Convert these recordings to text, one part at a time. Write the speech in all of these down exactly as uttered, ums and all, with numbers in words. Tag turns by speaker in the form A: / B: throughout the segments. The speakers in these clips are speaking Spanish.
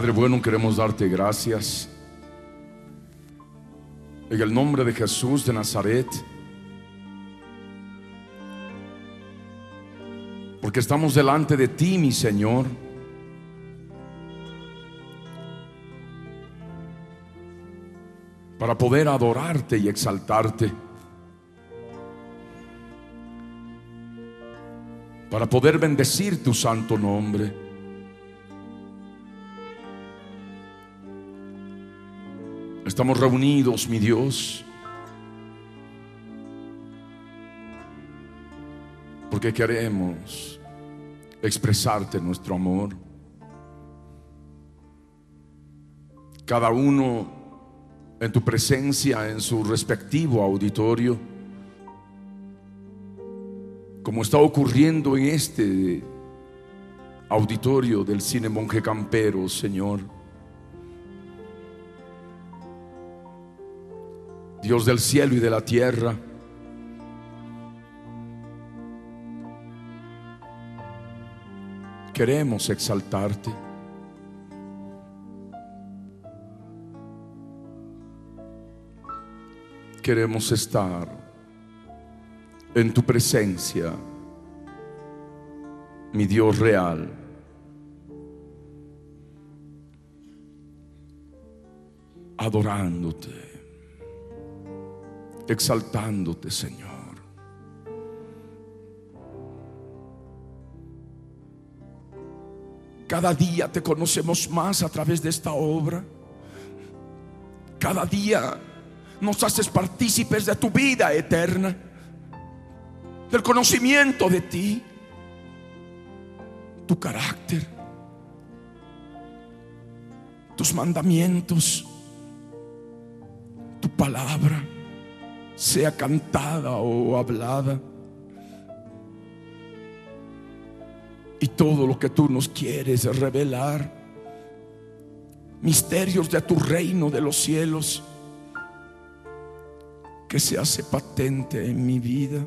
A: Padre bueno, queremos darte gracias en el nombre de Jesús de Nazaret, porque estamos delante de ti, mi Señor, para poder adorarte y exaltarte, para poder bendecir tu santo nombre. Estamos reunidos, mi Dios, porque queremos expresarte nuestro amor. Cada uno en tu presencia, en su respectivo auditorio, como está ocurriendo en este auditorio del Cine Monje Campero, Señor. Dios del cielo y de la tierra, queremos exaltarte. Queremos estar en tu presencia, mi Dios real. Adorándote, exaltándote, Señor. Cada día te conocemos más a través de esta obra. Cada día nos haces partícipes de tu vida eterna, del conocimiento de ti, tu carácter, tus mandamientos, tu palabra, sea cantada o hablada, y todo lo que tú nos quieres revelar, misterios de tu reino de los cielos, que se hace patente en mi vida.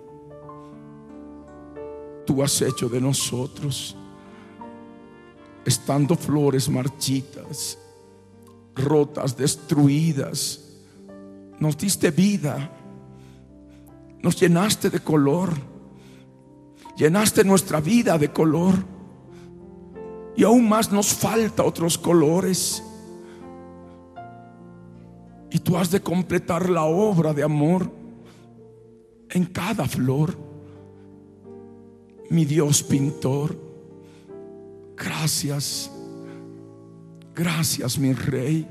A: Tú has hecho de nosotros, estando flores marchitas, rotas, destruidas, nos diste vida, nos llenaste de color, llenaste nuestra vida de color, y aún más nos falta otros colores. Y tú has de completar la obra de amor en cada flor, mi Dios pintor. Gracias, gracias, mi Rey.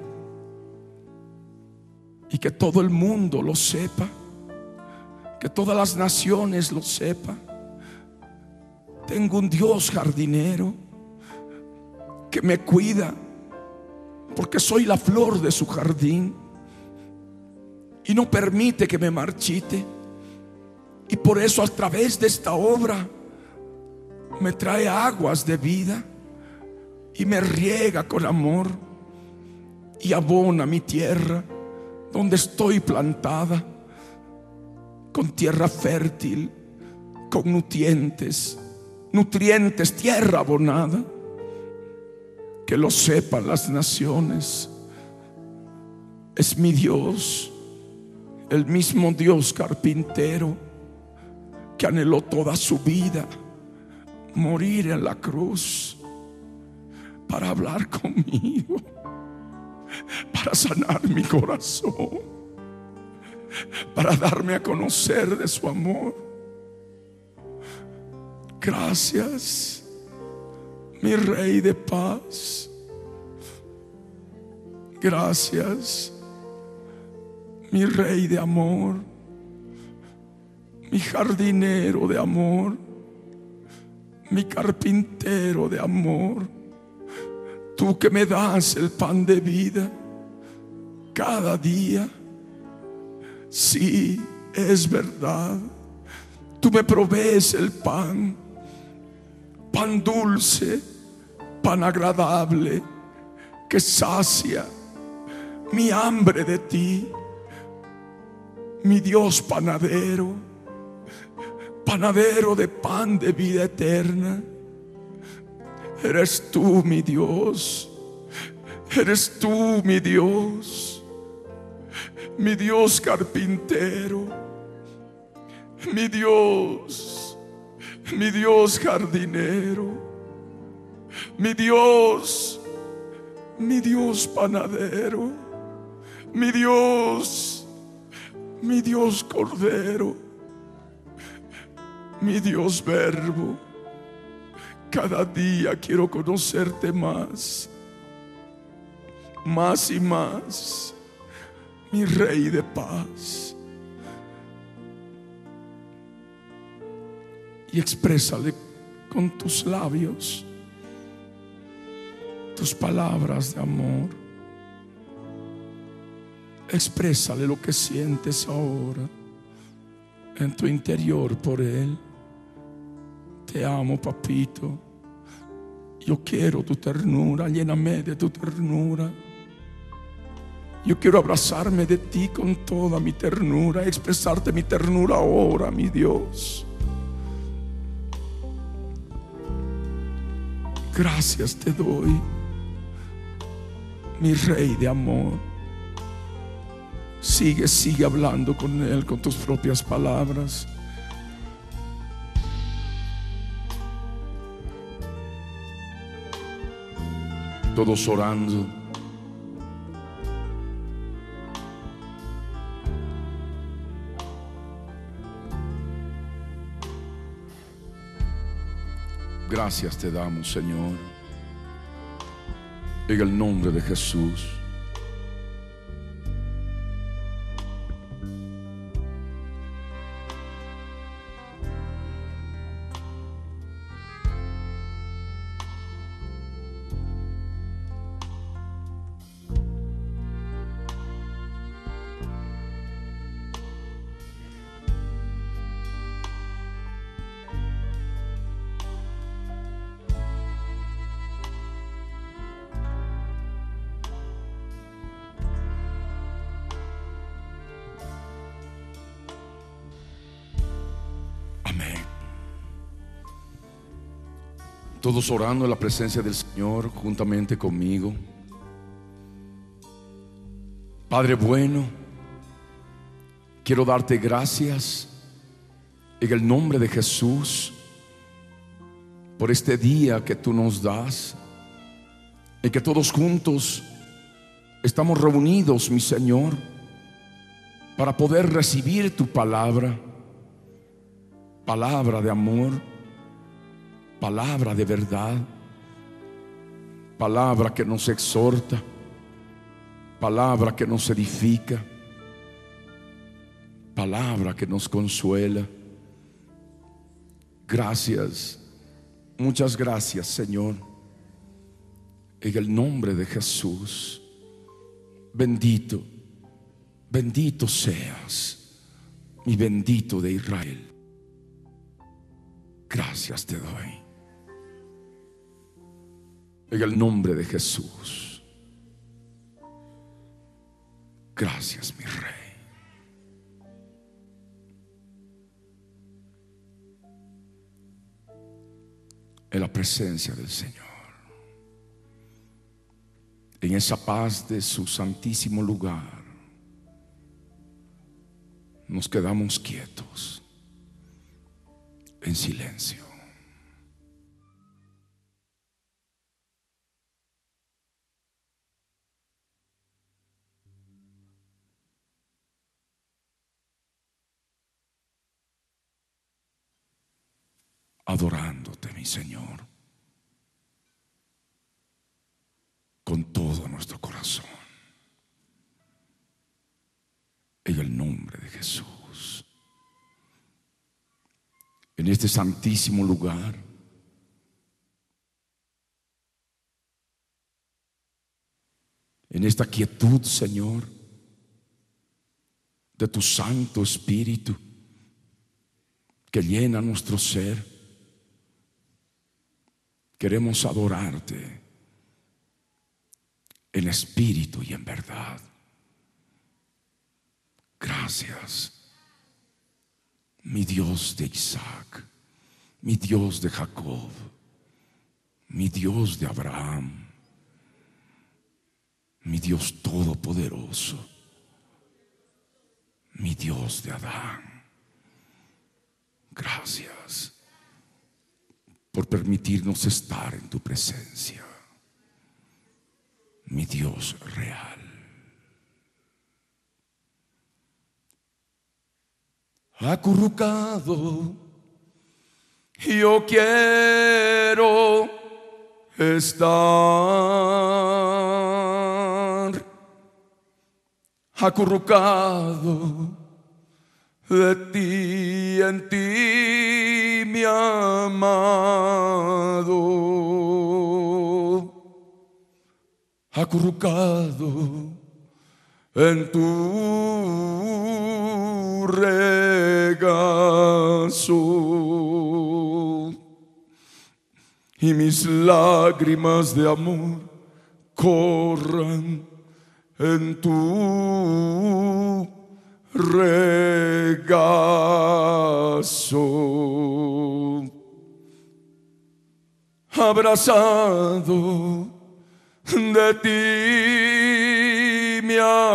A: Y que todo el mundo lo sepa, que todas las naciones lo sepan. Tengo un Dios jardinero que me cuida, porque soy la flor de su jardín, y no permite que me marchite. Y por eso a través de esta obra me trae aguas de vida y me riega con amor y abona mi tierra donde estoy plantada, con tierra fértil, con nutrientes, nutrientes, tierra abonada. Que lo sepan las naciones, es mi Dios, el mismo Dios carpintero que anheló toda su vida morir en la cruz para hablar conmigo, para sanar mi corazón, para darme a conocer de su amor. Gracias, mi Rey de paz. Gracias, mi Rey de amor, mi jardinero de amor, mi carpintero de amor. Tú que me das el pan de vida cada día. Sí, es verdad, tú me provees el pan, pan dulce, pan agradable, que sacia mi hambre de ti. Mi Dios panadero, panadero de pan de vida eterna, eres tú, mi Dios, Eres tú, mi Dios, mi Dios carpintero, mi Dios, mi Dios jardinero, mi Dios, mi Dios panadero, mi Dios, mi Dios cordero, mi Dios verbo. Cada día quiero conocerte más, más y más, mi Rey de paz. Y exprésale con tus labios tus palabras de amor. Exprésale lo que sientes ahora en tu interior por Él. Te amo, papito. Yo quiero tu ternura. Lléname de tu ternura. Yo quiero abrazarme de ti con toda mi ternura, expresarte mi ternura ahora, mi Dios. Gracias te doy, mi Rey de amor. Sigue, sigue hablando con Él con tus propias palabras. Todos orando. Gracias te damos, Señor, en el nombre de Jesús. Todos orando en la presencia del Señor juntamente conmigo. Padre bueno, quiero darte gracias en el nombre de Jesús por este día que tú nos das, en que todos juntos estamos reunidos, mi Señor, para poder recibir tu palabra, palabra de amor, palabra de verdad, palabra que nos exhorta, palabra que nos edifica, palabra que nos consuela. Gracias, muchas gracias, Señor, en el nombre de Jesús. Bendito, bendito seas, mi bendito de Israel. Gracias te doy. En el nombre de Jesús. Gracias, mi Rey. En la presencia del Señor, en esa paz de su santísimo lugar, nos quedamos quietos, en silencio. Adorándote, mi Señor, con todo nuestro corazón, en el nombre de Jesús. En este santísimo lugar, en esta quietud, Señor, de tu Santo Espíritu que llena nuestro ser, queremos adorarte en espíritu y en verdad. Gracias, mi Dios de Isaac, mi Dios de Jacob, mi Dios de Abraham, mi Dios todopoderoso, mi Dios de Adán. Gracias por permitirnos estar en tu presencia, mi Dios real. Acurrucado, yo quiero estar acurrucado de ti, en ti, mi amado, acurrucado en tu regazo, y mis lágrimas de amor corran en tu regazo, abrazado de ti, mi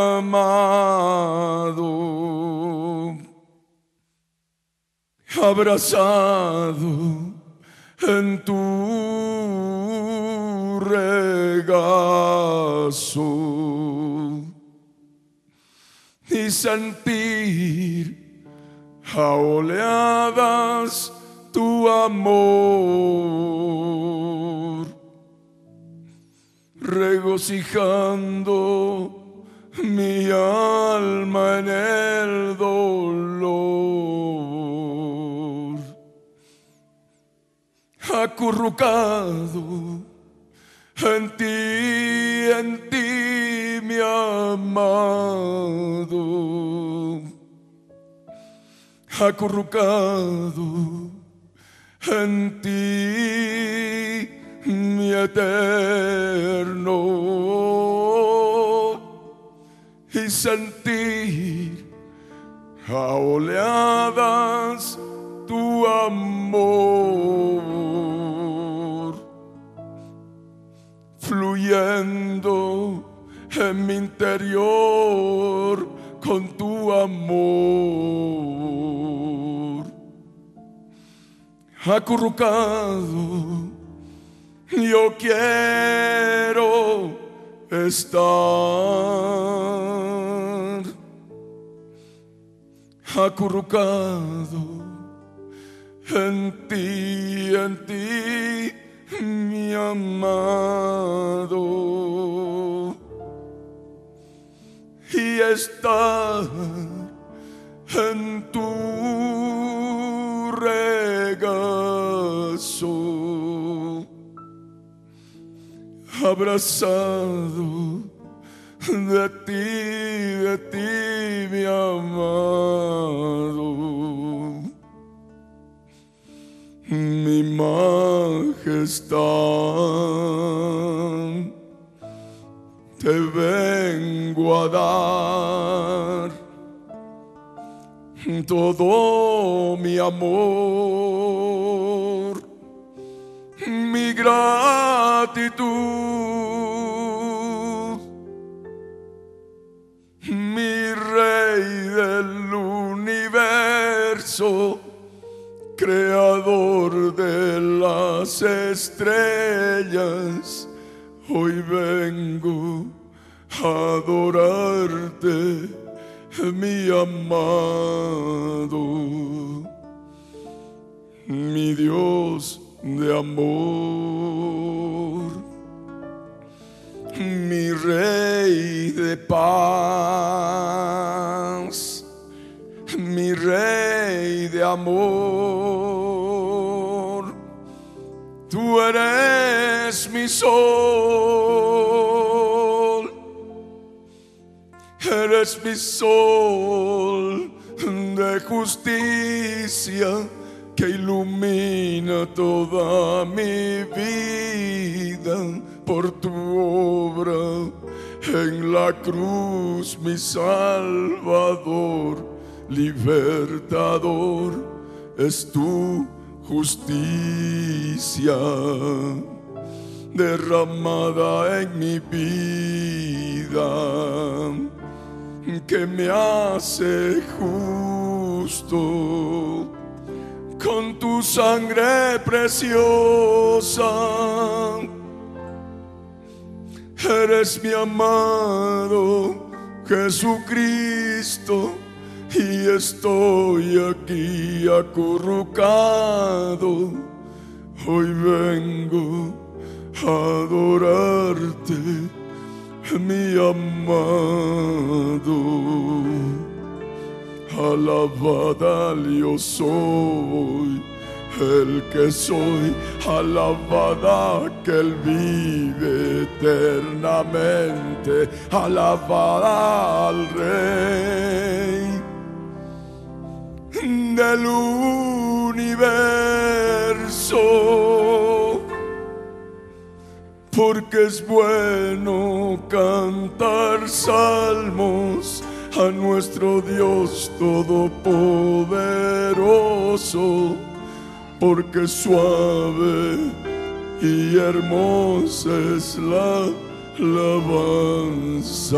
A: amado, abrazado en tu regazo, y sentir a oleadas tu amor, regocijando mi alma en el dolor, acurrucado en ti, en ti, mi amado, acurrucado en ti, mi eterno, y sentir a oleadas tu amor, fluyendo en mi interior con tu amor, acurrucado yo quiero estar, acurrucado en ti, en ti, mi amado, y estar en tu regazo, abrazado de ti, de ti, mi amado, mi majestad, te vengo a dar todo mi amor, mi gratitud, mi Rey del universo, creador de las estrellas. Hoy vengo a adorarte, mi amado, mi Dios de amor, mi Rey de paz, mi Rey de amor. Tú eres mi sol, eres mi sol de justicia que ilumina toda mi vida por tu obra en la cruz, mi Salvador, libertador, es tu justicia. derramada en mi vida, que me hace justo con tu sangre preciosa. Eres mi amado Jesucristo, y estoy aquí acurrucado. Hoy vengo a adorarte, mi amado. Alabada yo soy, el que soy, alabada que Él vive eternamente, alabada al Rey del universo, porque es bueno cantar salmos a nuestro Dios todopoderoso, porque suave y hermosa es la alabanza.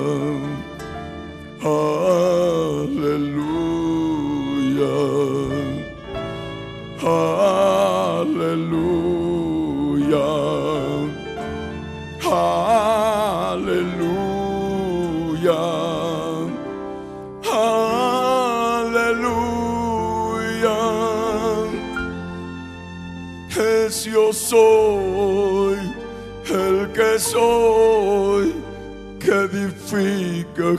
A: Aleluya, aleluya, aleluya, aleluya. Es yo soy el que soy, que edifica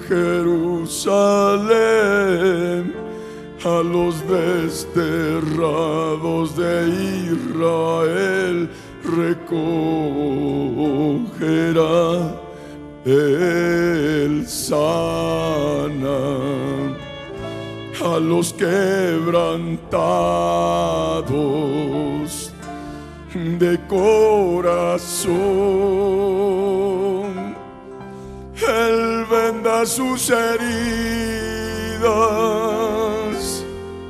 A: Jerusalén, a los desterrados de Israel recogerá. Él sana a los quebrantados de corazón. Él venda sus heridas,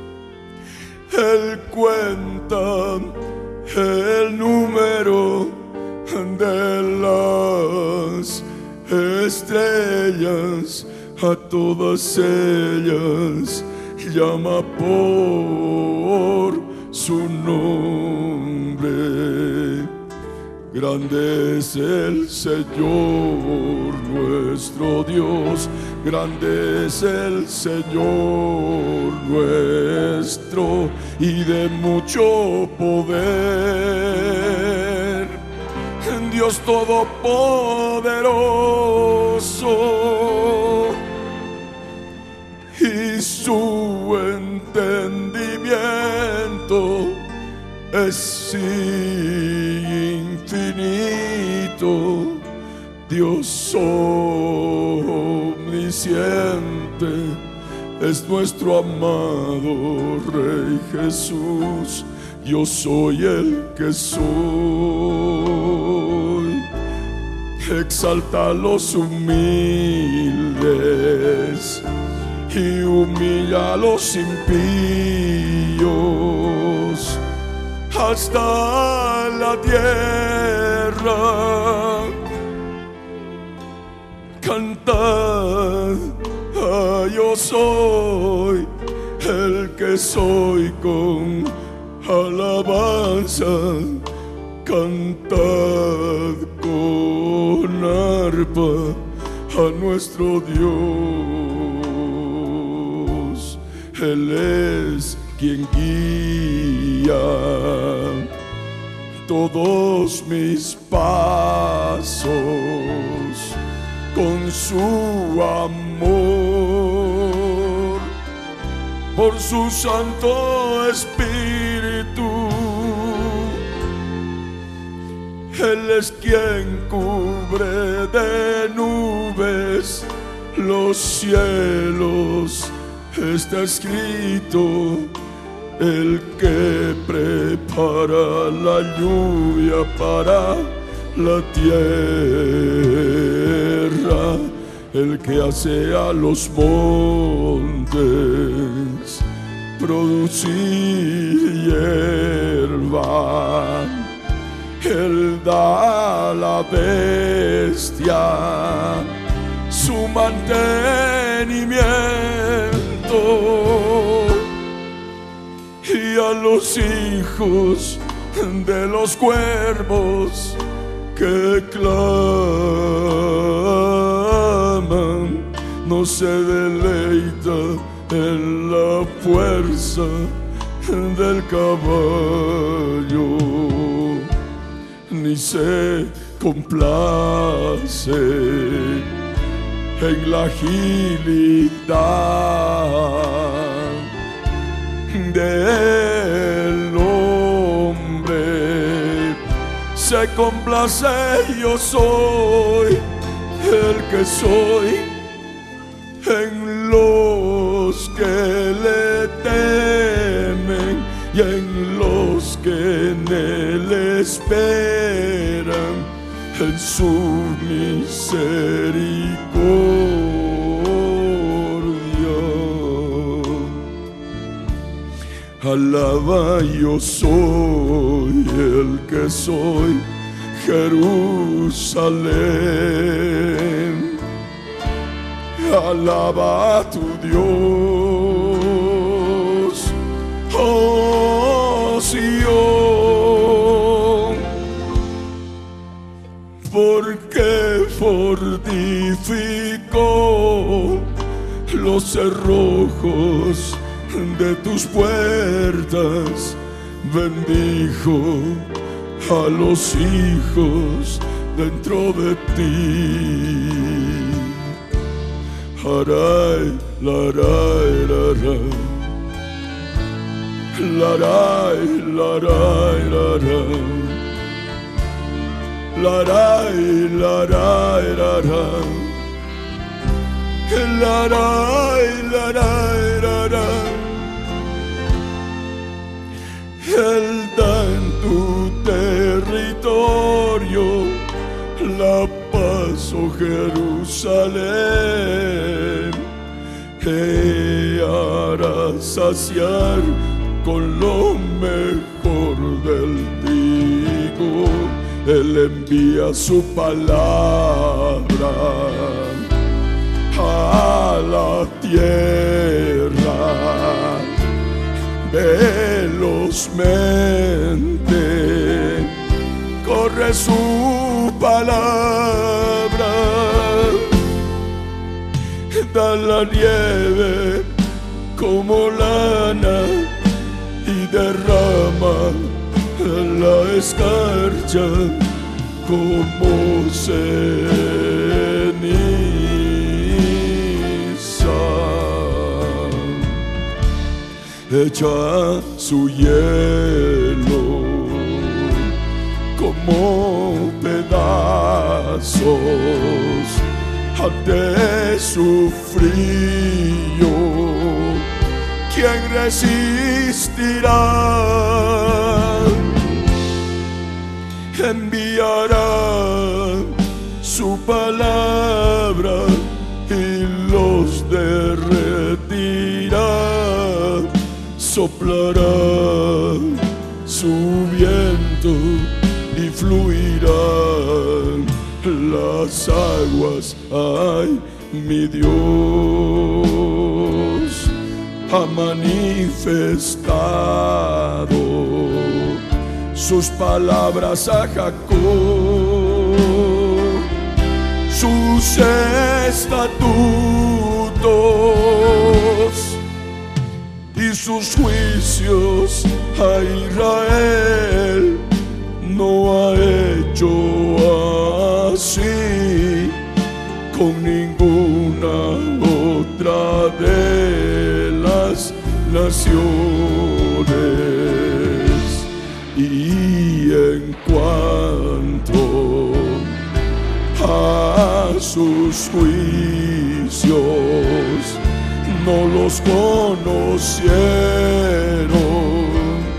A: Él cuenta el número de las estrellas, a todas ellas llama por su nombre. Grande es el Señor nuestro Dios, grande es el Señor nuestro, y de mucho poder, Dios todopoderoso, y su entendimiento es infinito. Dios omnisciente es nuestro amado Rey Jesús. Yo soy el que soy. Exalta a los humildes y humilla a los impíos hasta la tierra. Cantad, ah, yo soy el que soy, con alabanza. Cantad con arpa a nuestro Dios. Él es quien guía todos mis pasos con su amor, por su Santo Espíritu. Él es quien cubre de nubes los cielos. Está escrito: el que prepara la lluvia para la tierra, el que hace a los montes producir hierba, Él da a la bestia su mantenimiento y a los hijos de los cuervos que claman no se deleita en la fuerza del caballo, ni se complace en la agilidad del hombre. Se complace, yo soy el que soy en los que le temen y en los que en él esperan en su misericordia. Alaba, yo soy el que soy, Jerusalén. Alaba a tu Dios, oh Sion, porque fortificó los cerrojos de tus puertas, bendijo a los hijos dentro de ti. Haray, laray, laray, laray, laray, laray, laray, laray, laray, laray, laray, laray. Él da en tu territorio la paz, oh Jerusalén, que hará saciar con lo mejor del trigo. Él envía su palabra a la tierra velozmente, corre su palabra, da la nieve como lana y derrama la escarcha como ceniza. Echa su hielo como pedazos ante su frío. ¿Quién resistirá? Enviará su palabra y los derretirá. Soplará su viento y fluirán las aguas. Ay, mi Dios ha manifestado sus palabras a Jacob, sus estatutos y sus juicios a Israel. No ha hecho así con ninguna otra de las naciones. Y en cuanto a sus juicios, no los conocieron.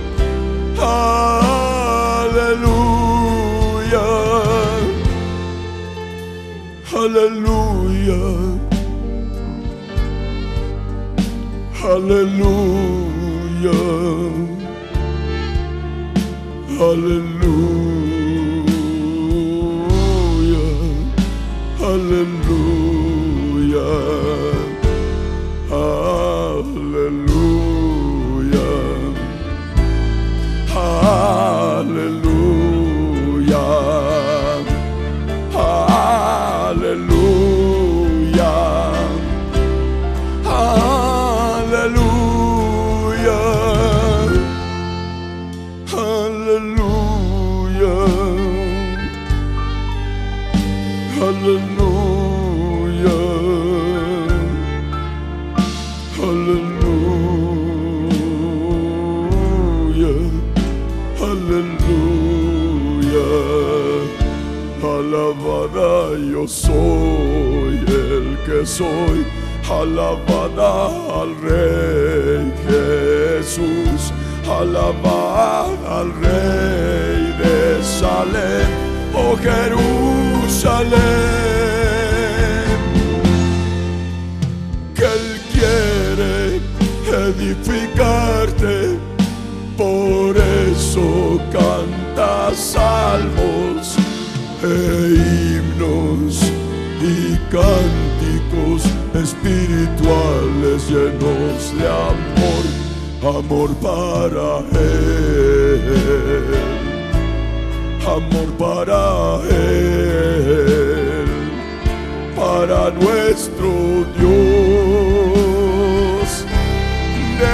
A: Aleluya, aleluya, aleluya, aleluya. Aleluya, aleluya. Alabada yo soy el que soy, alabada al Rey Jesús, alabada al Rey de Salem, oh Jerusalén, que Él quiere edificarte, por eso canta salmos e himnos y cánticos espirituales llenos de amor, amor para Él, amor para Él, para nuestro Dios de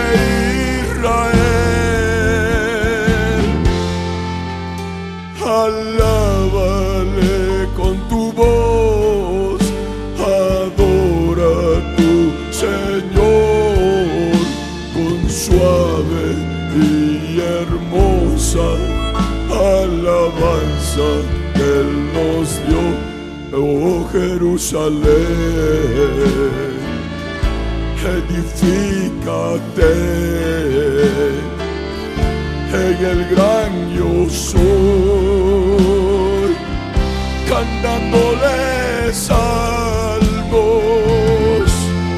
A: Israel. Alábale con tu voz, adora a tu Señor con suave y hermosa alabanza que Él nos dio, oh Jerusalén. Edifícate en el gran yo soy, cantándole salmos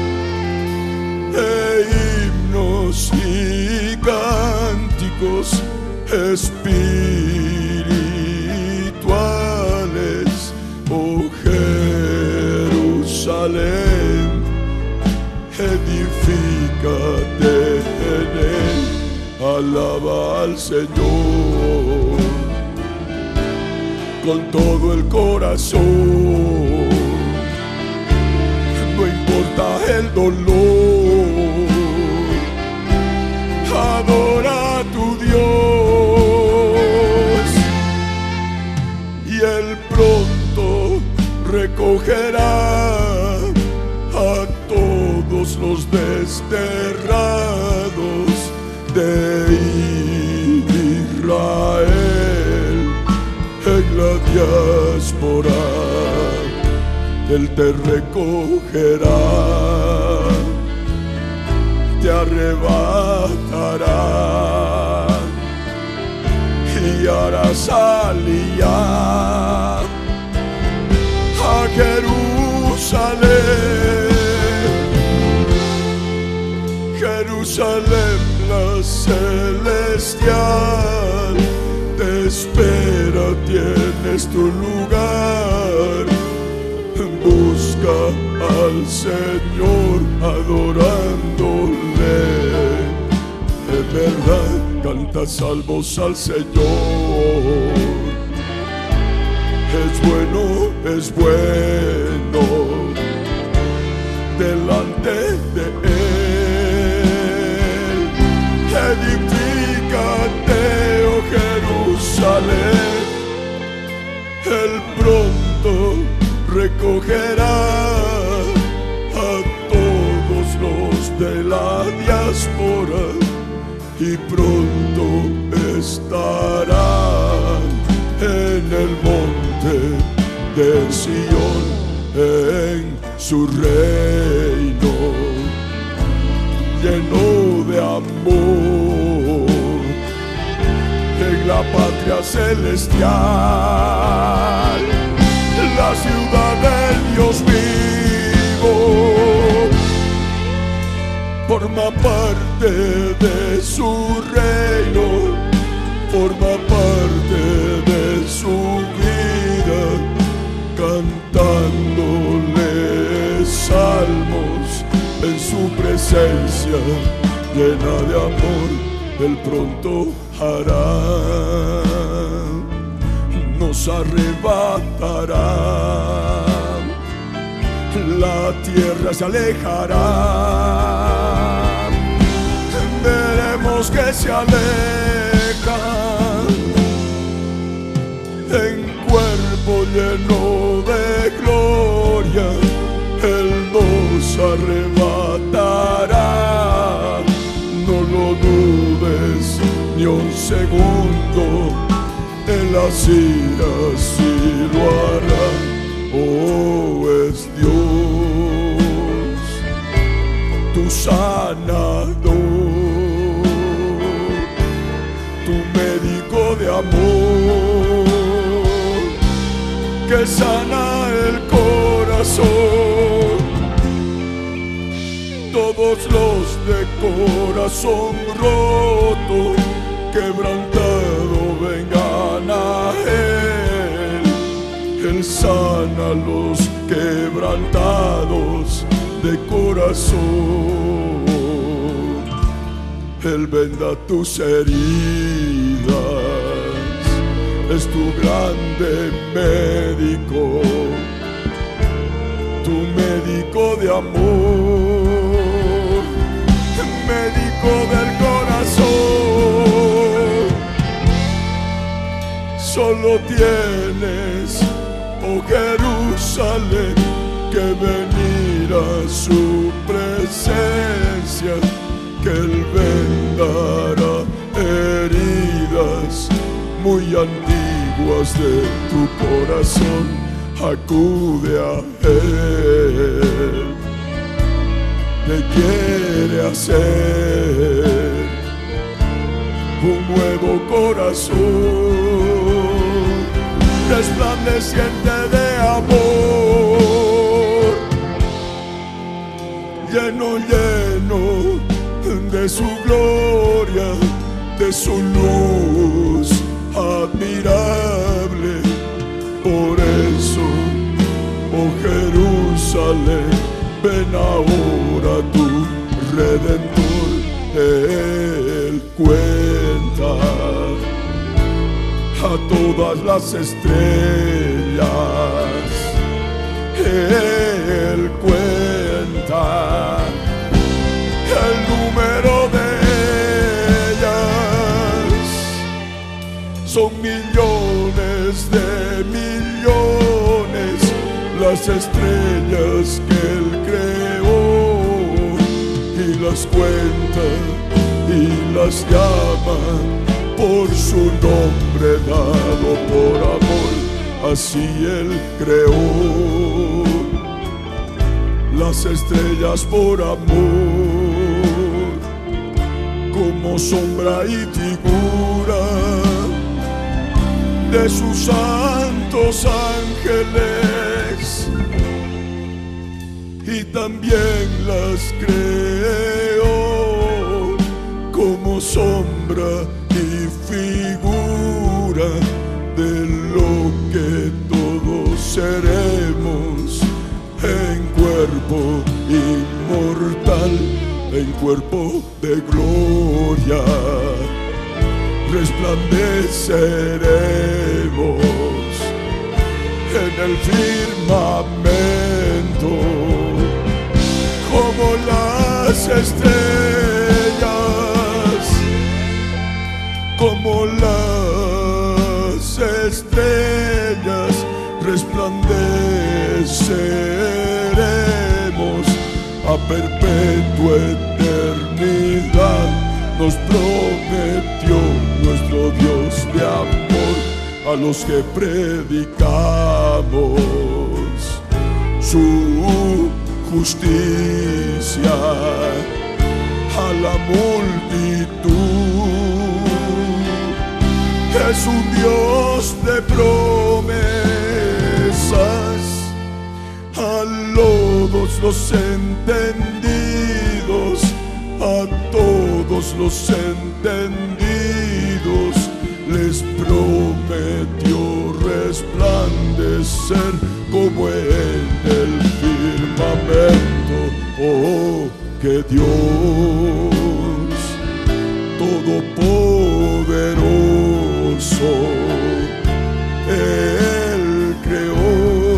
A: e himnos y cánticos espirituales, oh Jerusalén. Edifícate en Él, alaba al Señor con todo el corazón, no importa el dolor, adora a tu Dios y Él pronto recogerá a todos los desterrados de Israel en la diáspora. Él te recogerá, te arrebatará y hará salir a Jerusalén. Jerusalén, la celestial, te espera, tienes tu lugar. Busca al Señor adorándole, en verdad canta salmos al Señor. Es bueno, es bueno delante de Él. Edifícate, oh Jerusalén, Él pronto recogerá a todos los de la diáspora y pronto estarán en el monte de Sion, en su reino lleno de amor, en la patria celestial, la ciudad del Dios vivo, forma parte de su reino, forma parte de su vida, cantándole salmos en su presencia llena de amor. Él pronto hará, nos arrebatará, la tierra se alejará, veremos que se aleja en cuerpo lleno de gloria. Él nos arrebatará segundo, Él así, así lo hará. Oh, es Dios, tu sanador, tu médico de amor, que sana el corazón. Todos los de corazón roto, quebrantado, vengan a Él. Él sana a los quebrantados de corazón. Él venda tus heridas, es tu grande médico, tu médico de amor, médico del corazón. Solo tienes, oh Jerusalén, que venir a su presencia, que Él vendará heridas muy antiguas de tu corazón. Acude a Él, te quiere hacer un nuevo corazón, resplandeciente de amor, lleno, lleno de su gloria, de su luz admirable. Por eso, oh Jerusalén, ven ahora tu Redentor. Él cuenta a todas las estrellas, Él cuenta el número de ellas. Son millones de millones las estrellas que Él creó, y las cuenta y las llama por su nombre dado por amor. Así Él creó las estrellas por amor, como sombra y figura de sus santos ángeles, y también las creó como sombra y figura de lo que todos seremos en cuerpo inmortal, en cuerpo de gloria. Resplandeceremos en el firmamento como las estrellas, como las estrellas resplandeceremos a perpetua eternidad. Nos prometió nuestro Dios de amor a los que predicamos su justicia a la multitud. Es un Dios de promesas a todos los entendidos, a todos los entendidos les prometió resplandecer como en el firmamento. Oh, que Dios todopoderoso, Él creó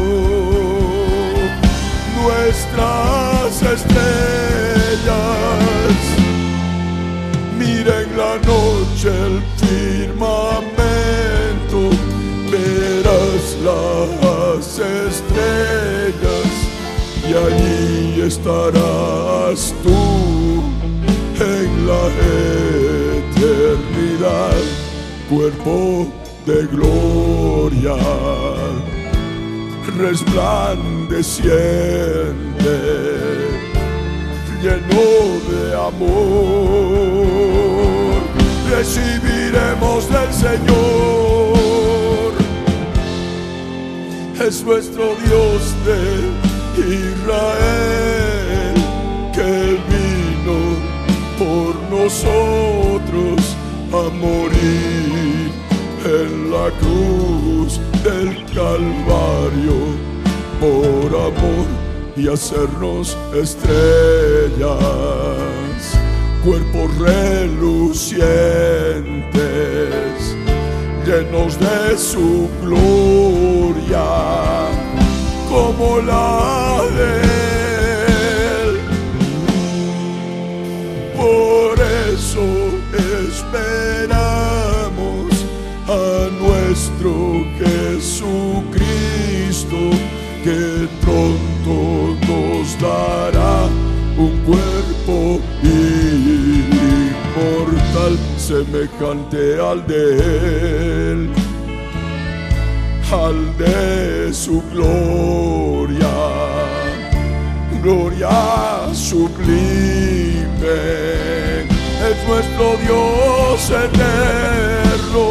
A: nuestras estrellas. Mira en la noche el firmamento, verás las estrellas, y allí estarás tú en la eternidad. cuerpo de gloria, resplandeciente, lleno de amor, recibiremos del Señor. Es nuestro Dios de Israel, que vino por nosotros a morir en la cruz del Calvario, por amor y hacernos estrellas, cuerpos relucientes, llenos de su gloria, como la de Él. Por eso esperamos a nuestro Jesucristo, que pronto nos dará un cuerpo inmortal, semejante al de Él, al de su gloria, gloria sublime. Es nuestro Dios eterno,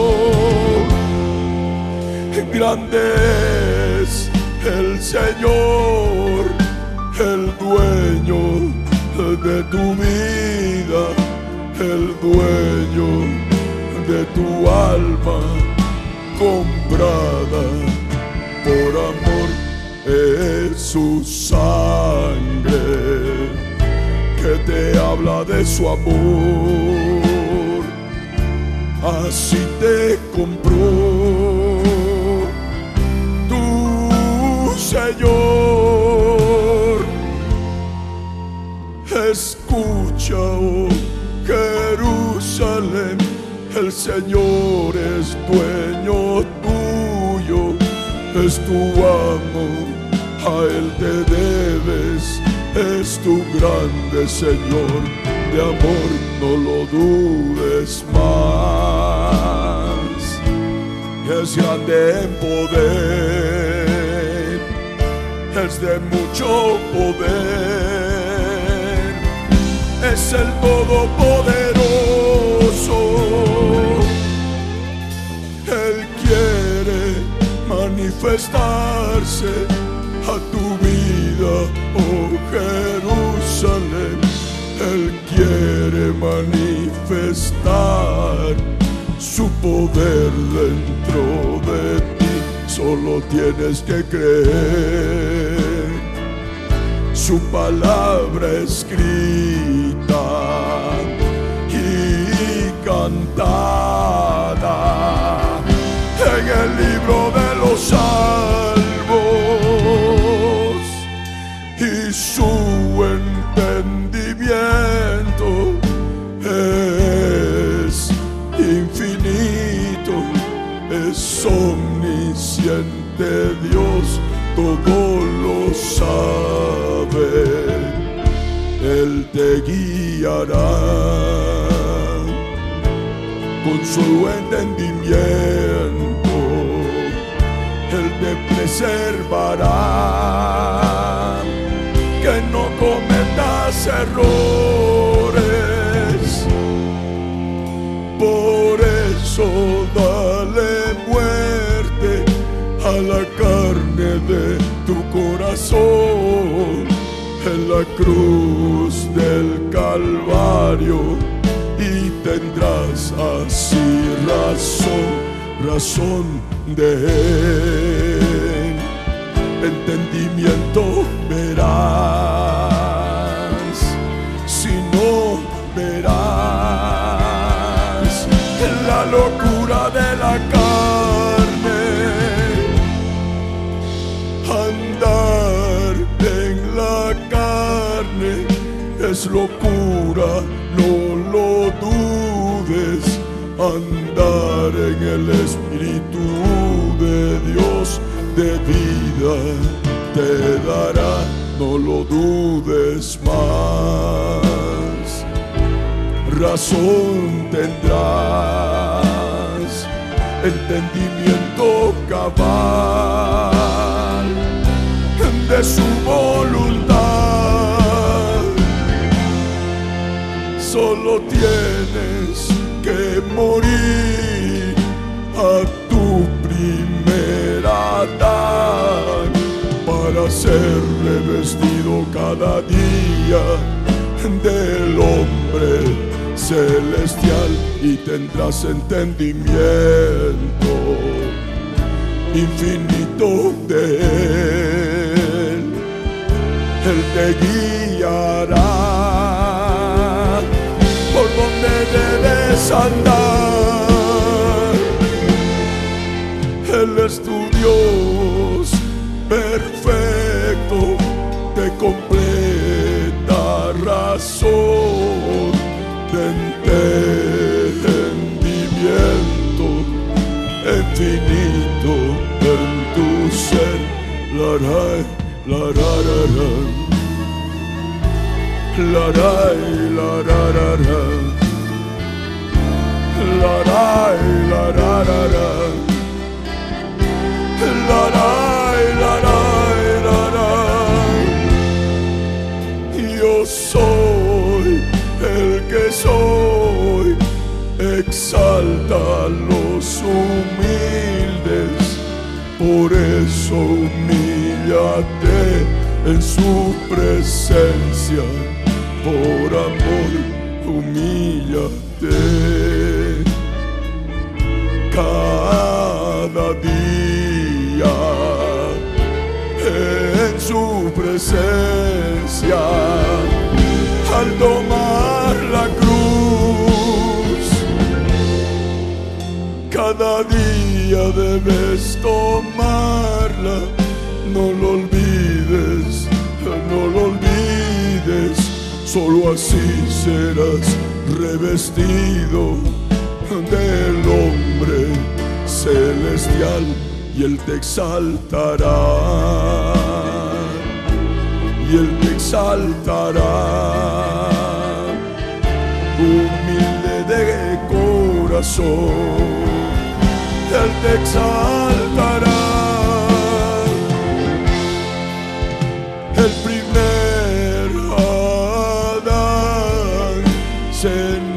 A: grande es el Señor, el dueño de tu vida, el dueño de tu alma, comprada por amor. Es su sangre que te habla de su amor, así te compró tu Señor. Escucha, oh Jerusalén, el Señor es dueño tuyo, es tu amo, a Él te debes, es tu grande Señor. De amor no lo dudes más, es grande en poder, es de mucho poder, es el Todopoderoso. Él quiere manifestarse a tu vida, oh Jerusalén. Él quiere manifestar su poder dentro de ti. Solo tienes que creer su palabra escrita y cantada en el libro de los salmos, y su entendimiento es infinito, es omnisciente Dios, todo lo sabe. Él te guiará con su entendimiento, Él te preservará, que no cometas errores. Por eso dale muerte a la carne de tu corazón, en la cruz del Calvario, y tendrás así razón, razón de Él, entendimiento verás, si no verás la locura de la carne. Andar en la carne es locura, no lo dudes. Andar en el Espíritu de Dios, de vida te dará, no lo dudes más. Razón tendrás entendimiento cabal de su voluntad. Solo tienes que morir a tu primera Adán para ser revestido cada día del hombre celestial, y tendrás entendimiento infinito de él. Él te guiará por donde debes andar. Él es tu Dios perfecto, de completa razón, de entendimiento infinito en tu ser. La ra, la ra, ra, ra. La ra, la ra, ra, ra. La ra, la ra, ra, ra. La ra, la ra, la ra. Yo soy el que soy, exalta a los humildes, por eso humíllate en su presencia, por amor humíllate cada día en su presencia. Al tomar la cruz, cada día debes tomarla. No lo olvides, no lo olvides. Solo así serás revestido del hombre celestial, y él te exaltará, y él te exaltará. Humilde de corazón, él te exaltará. El primer Adán se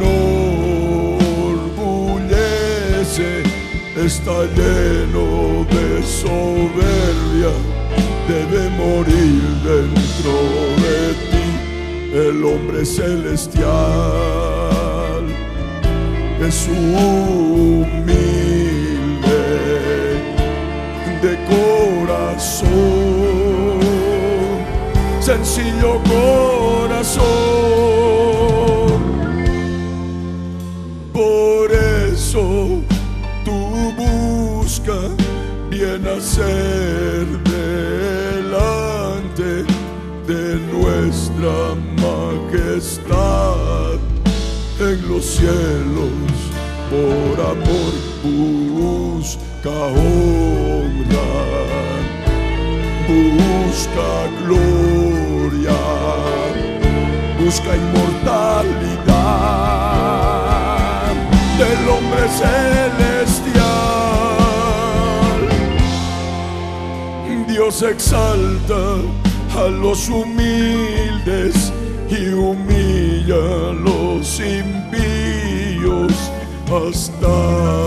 A: enorgullece, está lleno de soberbia, debe morir dentro de ti. El hombre celestial es humilde de corazón, sencillo corazón. Por eso tú busca bien hacer delante de nuestra majestad en los cielos. Por amor busca honra, busca gloria, busca inmortalidad del hombre celestial. Dios exalta a los humildes y humilla a los impíos hasta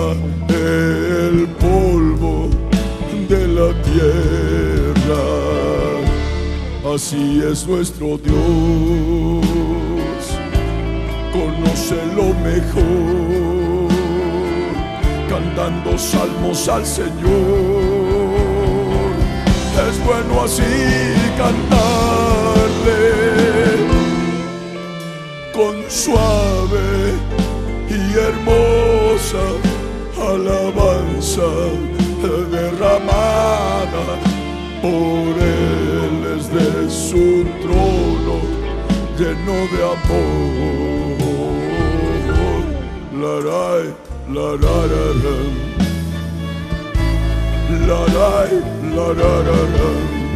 A: el polvo de la tierra. Así es nuestro Dios, conoce lo mejor, cantando salmos al Señor. Es bueno así cantarle con suave y hermosa alabanza derramada por él desde su trono lleno de amor. La ra, la ra, ra, ra. La ra, la ra, ra, ra.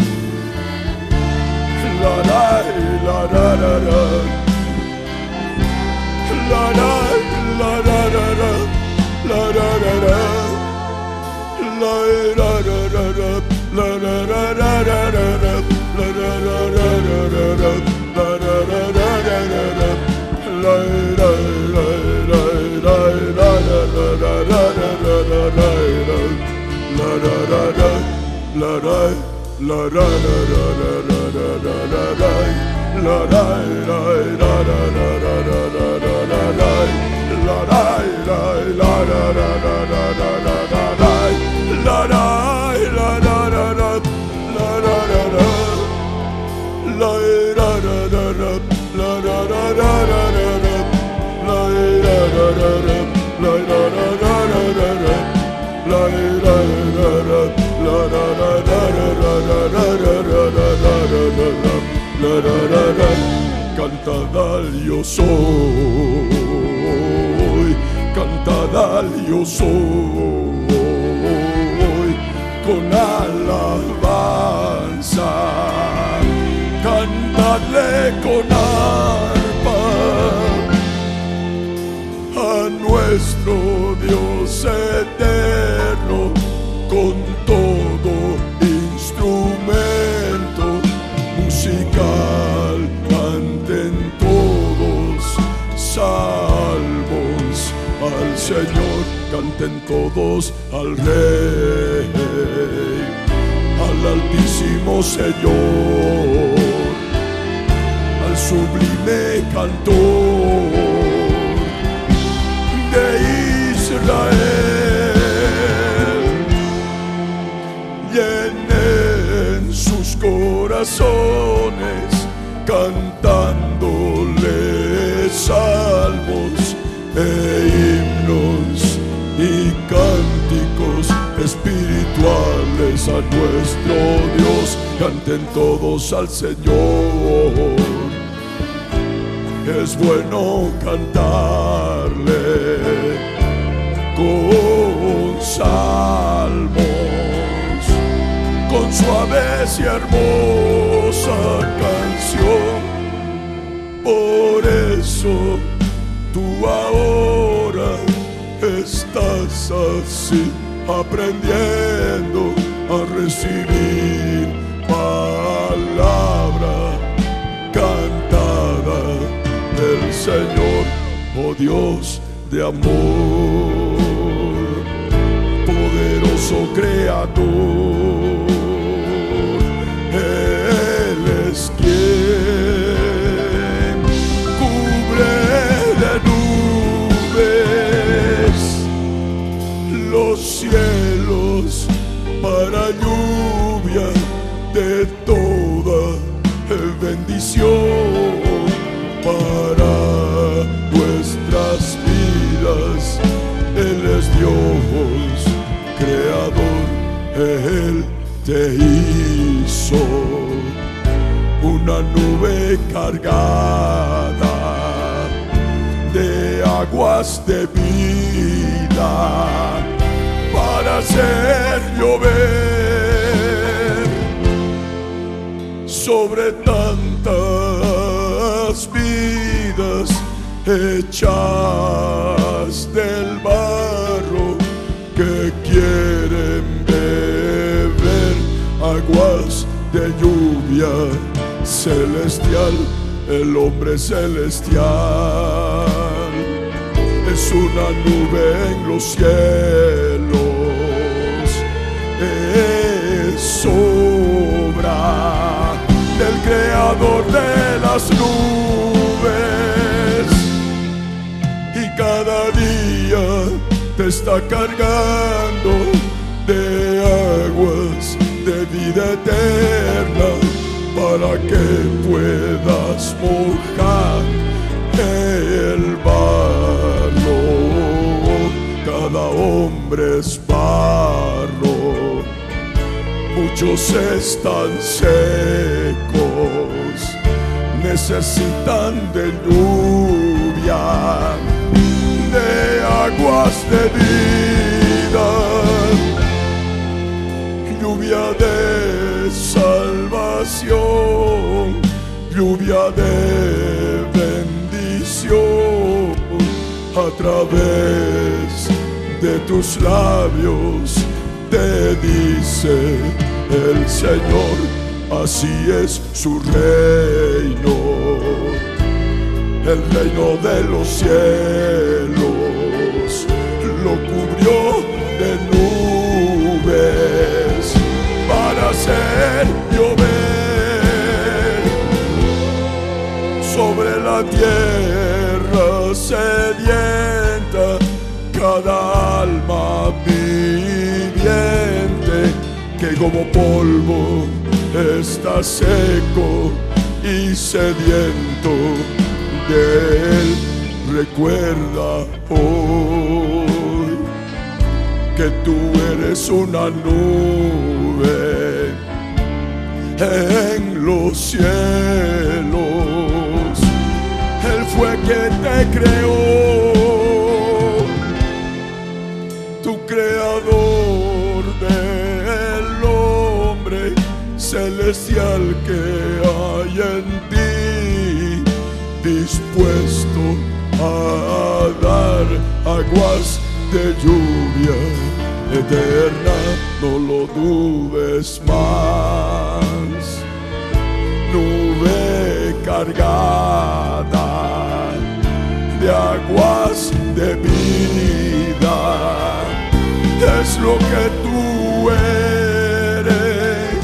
A: La ra, la ra, ra, ra. La ra, la ra, ra, ra. La ra, ra, ra. Cantad al yo soy, cantad al yo soy, con alabanza, cantadle con arpa a nuestro Dios eterno, con todo instrumento musical, canten todos salmos al Señor, canten todos al Rey, al Altísimo Señor, al sublime cantor de Israel. Llenen sus corazones cantándole salmos e himnos y cánticos espirituales a nuestro Dios. Canten todos al Señor, es bueno cantarle con salmos, con suaves y hermosa canción. Por eso tú ahora estás así, aprendiendo a recibir palabra cantada del Señor, oh Dios de amor, poderoso creador. Él es quien cubre de nubes los cielos para lluvia de toda bendición para nuestras vidas. Él es Dios creador, Él te hizo una nube cargada de aguas de vida para hacer llover sobre tantas vidas hechas del barro que quieren beber aguas de lluvia celestial. El hombre celestial es una nube en los cielos, es obra del creador de las nubes, y cada día te está cargando de aguas de vida eterna para que puedas mojar el barro. Cada hombre es barro, muchos están secos, necesitan de lluvia, de aguas de vida, lluvia de salvación, lluvia de bendición a través de tus labios. Te dice el Señor, así es su reino, el reino de los cielos lo cubrió de nubes para hacer llover sobre la tierra sedienta cada alma viviente que como polvo está seco y sediento de él. Recuerda hoy que tú eres una nube en los cielos. Él fue quien te creó, tu creador del hombre celestial que hay en ti, dispuesto a dar aguas de lluvia eterna. No lo dudes más. Nube cargada de aguas de vida es lo que tú eres.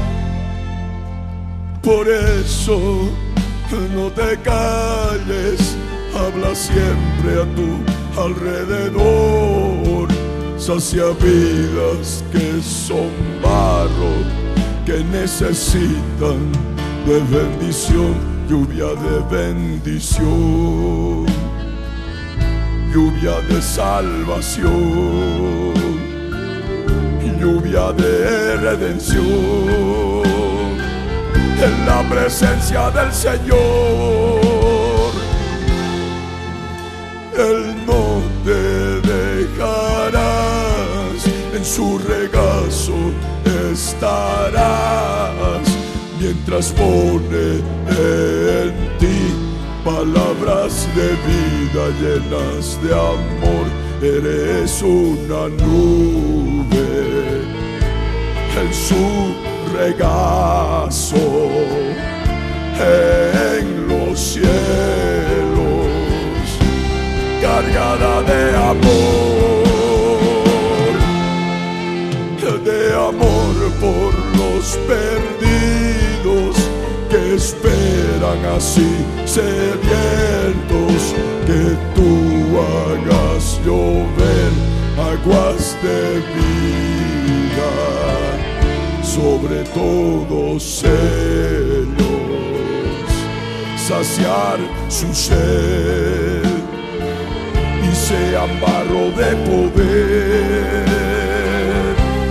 A: Por eso no te calles, habla siempre a tu alrededor. Sacia vidas que son barro, que necesitan de bendición, lluvia de bendición, lluvia de salvación, lluvia de redención. En la presencia del Señor, Él no te dejarás, en su regazo estarás, mientras pone en ti palabras de vida llenas de amor. Eres una nube en su regazo en los cielos, cargada de amor, de amor por los perdidos que esperan así sedientos, que tú hagas llover aguas de vida sobre todos ellos, saciar su sed y sean barro de poder,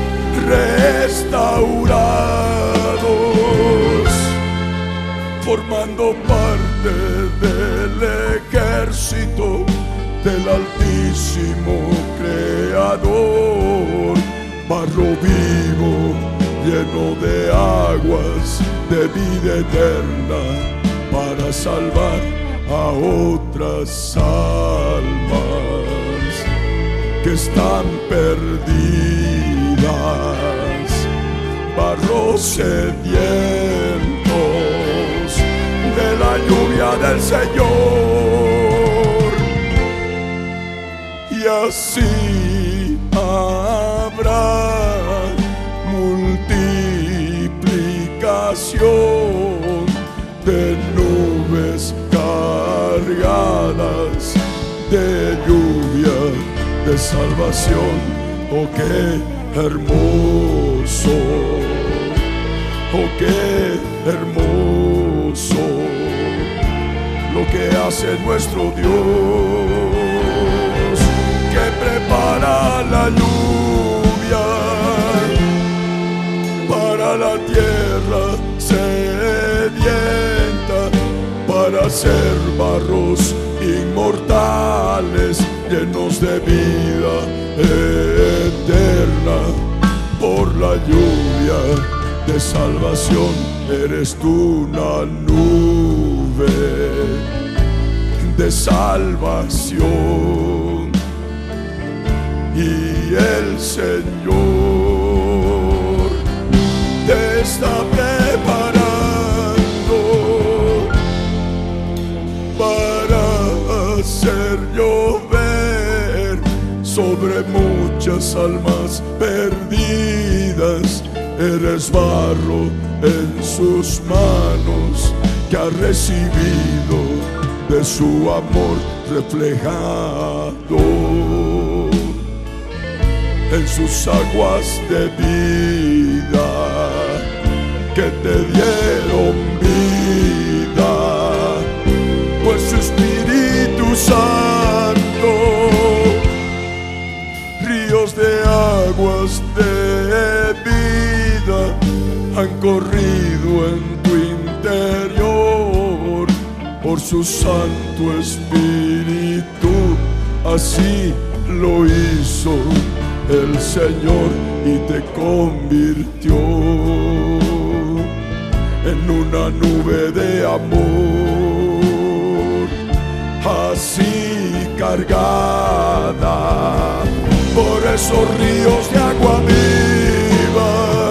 A: restaurados, formando parte del ejército del Altísimo Creador, barro vivo lleno de aguas de vida eterna para salvar a otras almas que están perdidas, barros sedientos de la lluvia del Señor. Y así habrá multiplicación de nubes cargadas de lluvia de salvación. Oh, qué hermoso, oh, qué hermoso lo que hace nuestro Dios, que prepara la lluvia para la tierra sedienta, para hacer barros inmortales llenos de vida eterna por la lluvia de salvación. Eres tú una nube de salvación y el Señor está preparando para hacer llover sobre muchas almas perdidas. Eres barro en sus manos que ha recibido de su amor reflejado en sus aguas de vida que te dieron vida, pues su Espíritu Santo, ríos de aguas de vida han corrido en tu interior por su Santo Espíritu. Así lo hizo el Señor y te convirtió en una nube de amor, así cargada por esos ríos de agua viva.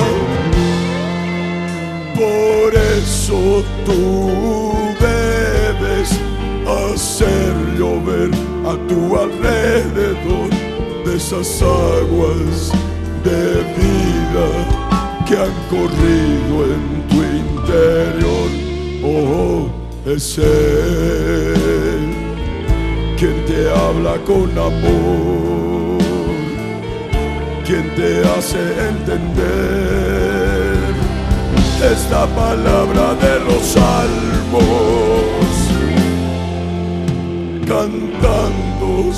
A: Por eso tú debes hacer llover a tu alrededor de esas aguas de vida que han corrido en tu interior. Oh, es Él quien te habla con amor, quien te hace entender esta palabra de los salmos, cantando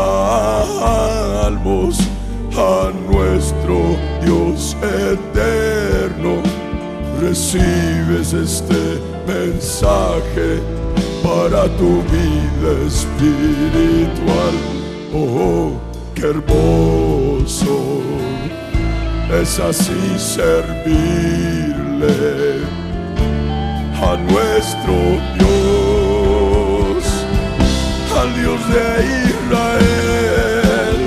A: salmos a nuestro Dios eterno. Recibes este mensaje para tu vida espiritual. Oh, qué hermoso es así servirle a nuestro Dios, al Dios de Israel,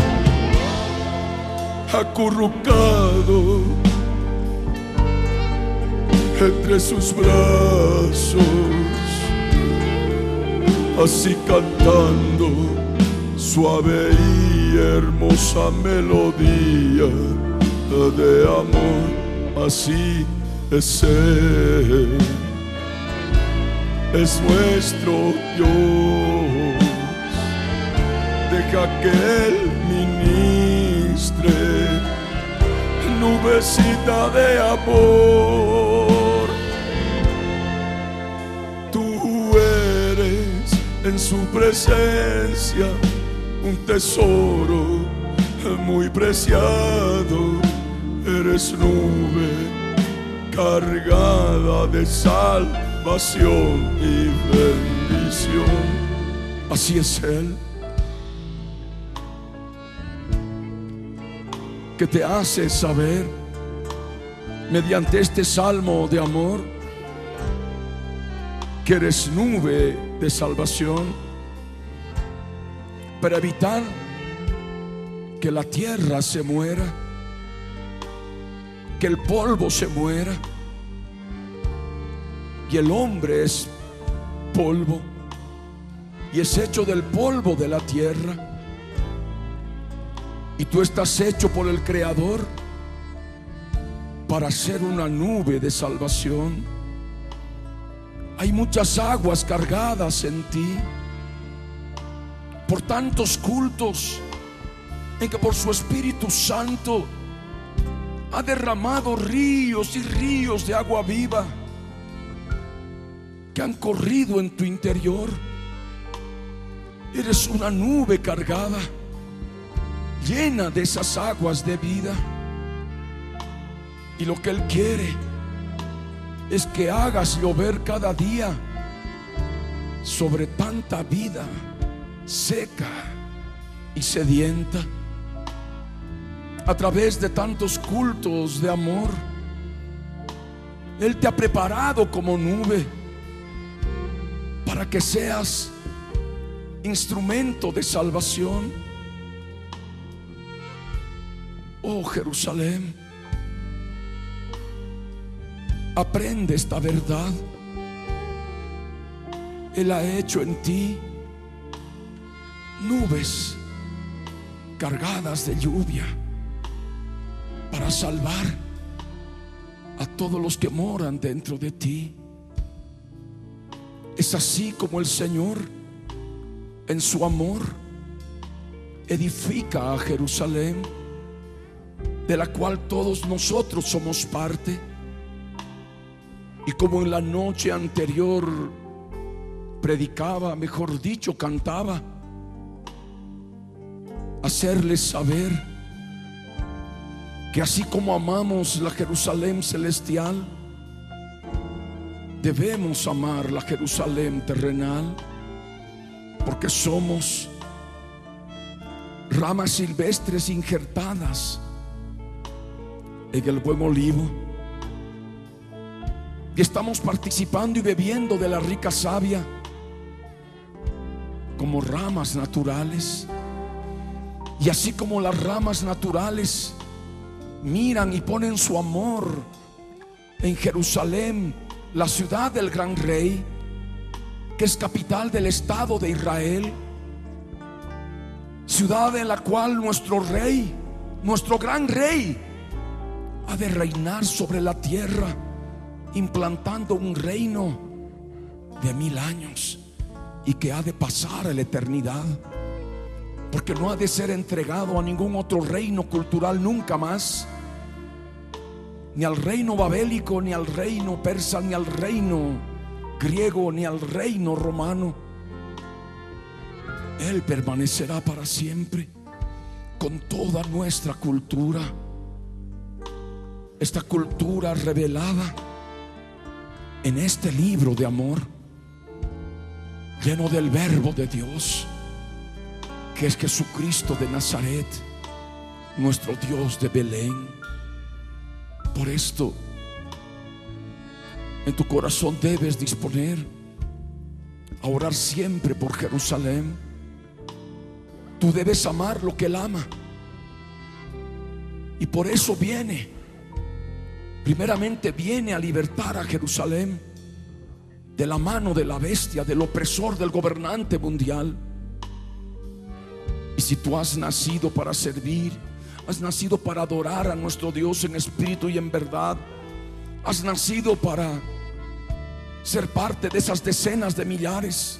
A: acurrucado entre sus brazos, así cantando suave y hermosa melodía de amor. Así es Él, es nuestro Dios. Deja que Él ministre nubecita de amor. Tú eres en su presencia un tesoro muy preciado. Eres nube cargada de salvación y bendición. Así es Él, que te hace saber mediante este salmo de amor que eres nube de salvación, para evitar que la tierra se muera, que el polvo se muera. Y el hombre es polvo y es hecho del polvo de la tierra, y tú estás hecho por el Creador para ser una nube de salvación. Hay muchas aguas cargadas en ti por tantos cultos en que por su Espíritu Santo ha derramado ríos y ríos de agua viva que han corrido en tu interior. Eres una nube cargada, llena de esas aguas de vida. Y lo que Él quiere es que hagas llover cada día sobre tanta vida seca y sedienta, a través de tantos cultos de amor. Él te ha preparado como nube para que seas instrumento de salvación. Oh Jerusalén, Aprende esta verdad. Él ha hecho en ti nubes cargadas de lluvia para salvar a todos los que moran dentro de ti. Es así como el Señor, en su amor, edifica a Jerusalén, de la cual todos nosotros somos parte. Y como en la noche anterior predicaba, mejor dicho, cantaba, hacerles saber que así como amamos la Jerusalén celestial, debemos amar la Jerusalén terrenal, porque somos ramas silvestres injertadas en el buen olivo, y estamos participando y bebiendo de la rica savia como ramas naturales. Y así como las ramas naturales miran y ponen su amor en Jerusalén, la ciudad del gran rey, que es capital del estado de Israel, ciudad en la cual nuestro rey, nuestro gran rey, ha de reinar sobre la tierra, implantando un reino de mil años y que ha de pasar a la eternidad, porque no ha de ser entregado a ningún otro reino cultural nunca más, ni al reino babélico, ni al reino persa, ni al reino griego, ni al reino romano. Él permanecerá para siempre con toda nuestra cultura, esta cultura revelada en este libro de amor, lleno del verbo de Dios, que es Jesucristo de Nazaret, nuestro Dios de Belén. Por esto, en tu corazón debes disponer a orar siempre por Jerusalén. Tú debes amar lo que Él ama, y por eso viene, primeramente viene a libertar a Jerusalén de la mano de la bestia, del opresor, del gobernante mundial. Y si tú has nacido para servir, has nacido para adorar a nuestro Dios en espíritu y en verdad, has nacido para ser parte de esas decenas de millares,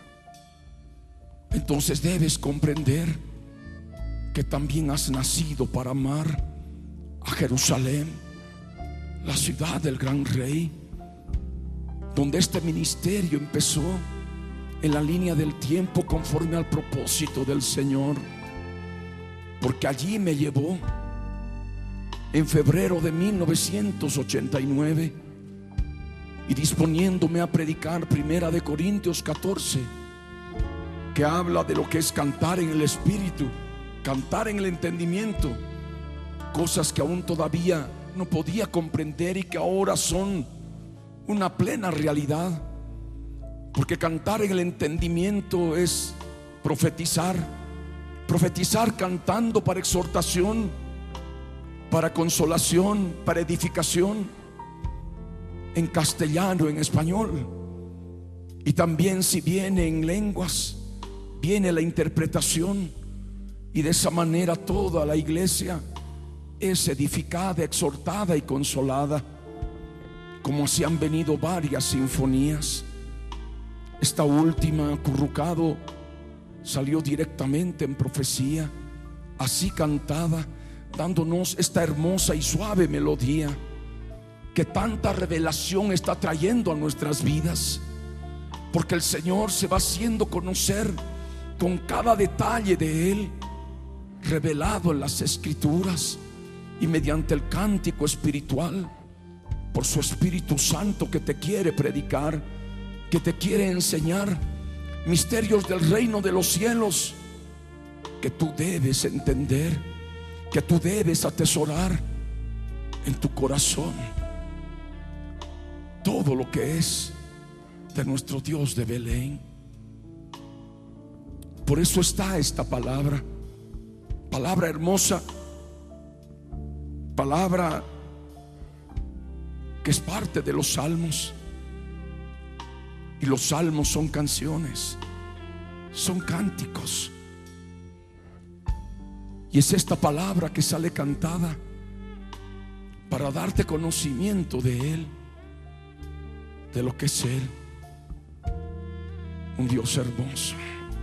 A: entonces debes comprender que también has nacido para amar a Jerusalén, la ciudad del gran rey, donde este ministerio empezó en la línea del tiempo conforme al propósito del Señor, porque allí me llevó en febrero de mil novecientos ochenta y nueve, y disponiéndome a predicar Primera de Corintios catorce, que habla de lo que es cantar en el espíritu, cantar en el entendimiento, cosas que aún todavía no podía comprender y que ahora son una plena realidad. Porque cantar en el entendimiento es profetizar, profetizar cantando para exhortación, para consolación, para edificación, en castellano, en español. Y también, si viene en lenguas, viene la interpretación, y de esa manera toda la iglesia es edificada, exhortada y consolada, como así han venido varias sinfonías. Esta última, acurrucado, salió directamente en profecía, así cantada, dándonos esta hermosa y suave melodía que tanta revelación está trayendo a nuestras vidas, porque el Señor se va haciendo conocer con cada detalle de Él, revelado en las Escrituras y mediante el cántico espiritual, por su Espíritu Santo que te quiere predicar, que te quiere enseñar misterios del reino de los cielos, que tú debes entender, que tú debes atesorar en tu corazón. Todo lo que es de nuestro Dios de Belén. Por eso está esta palabra, palabra hermosa, palabra que es parte de los salmos. Y los salmos son canciones, son cánticos. Y es esta palabra que sale cantada para darte conocimiento de Él, de lo que es Él. Un Dios hermoso,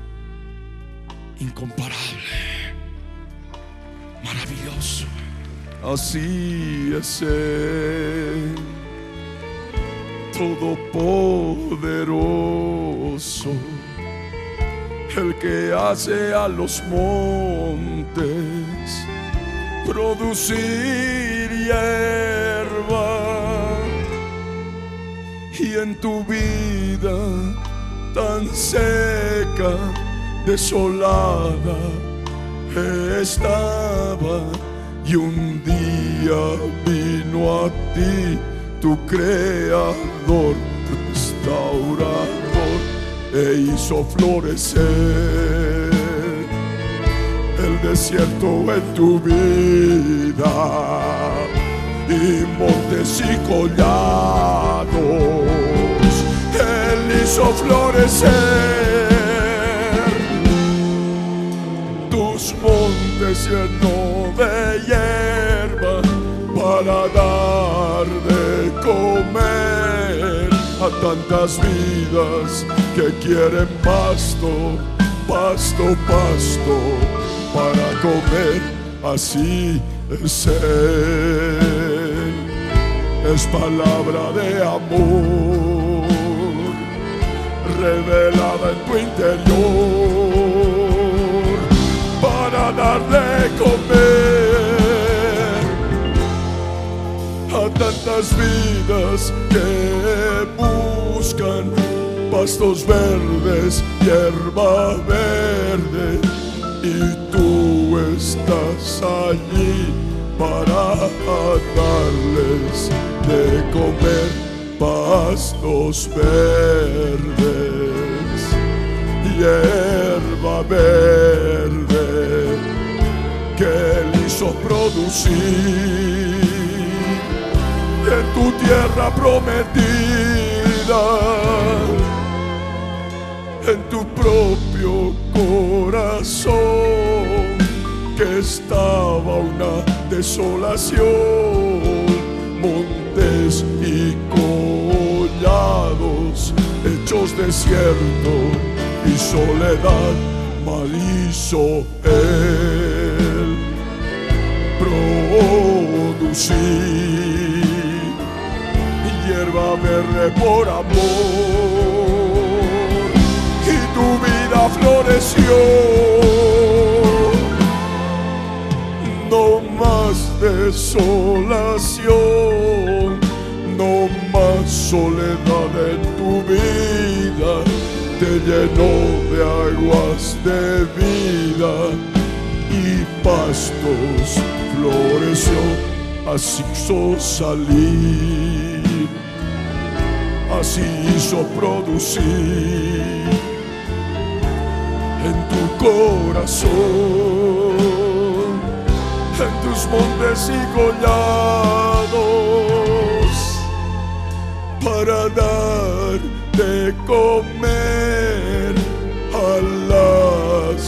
A: incomparable, maravilloso. Así es Él, todopoderoso, el que hace a los montes producir hierba, y en tu vida tan seca, desolada estaba, y un día vino a ti tu Creador, restaurador, e hizo florecer el desierto en tu vida, y montes y collados Él hizo florecer. Tus montes llenó de hierba para dar de comer a tantas vidas que quieren pasto, pasto, pasto para comer. Así es Él, es palabra de amor revelada en tu interior para dar de comer a tantas vidas que buscan pastos verdes, hierba verde, y tú estás allí para darles de comer pastos verdes, hierba verde que Él hizo producir en tu tierra prometida, en tu propio corazón, que estaba una desolación, montes y collados hechos desierto y soledad, mal hizo Él producir hierba verde por amor, y tu vida floreció. No más desolación, no más soledad en tu vida, te llenó de aguas de vida y pastos floreció. Así hizo salir, así hizo producir en tu corazón, en tus montes y collados, para dar de comer a las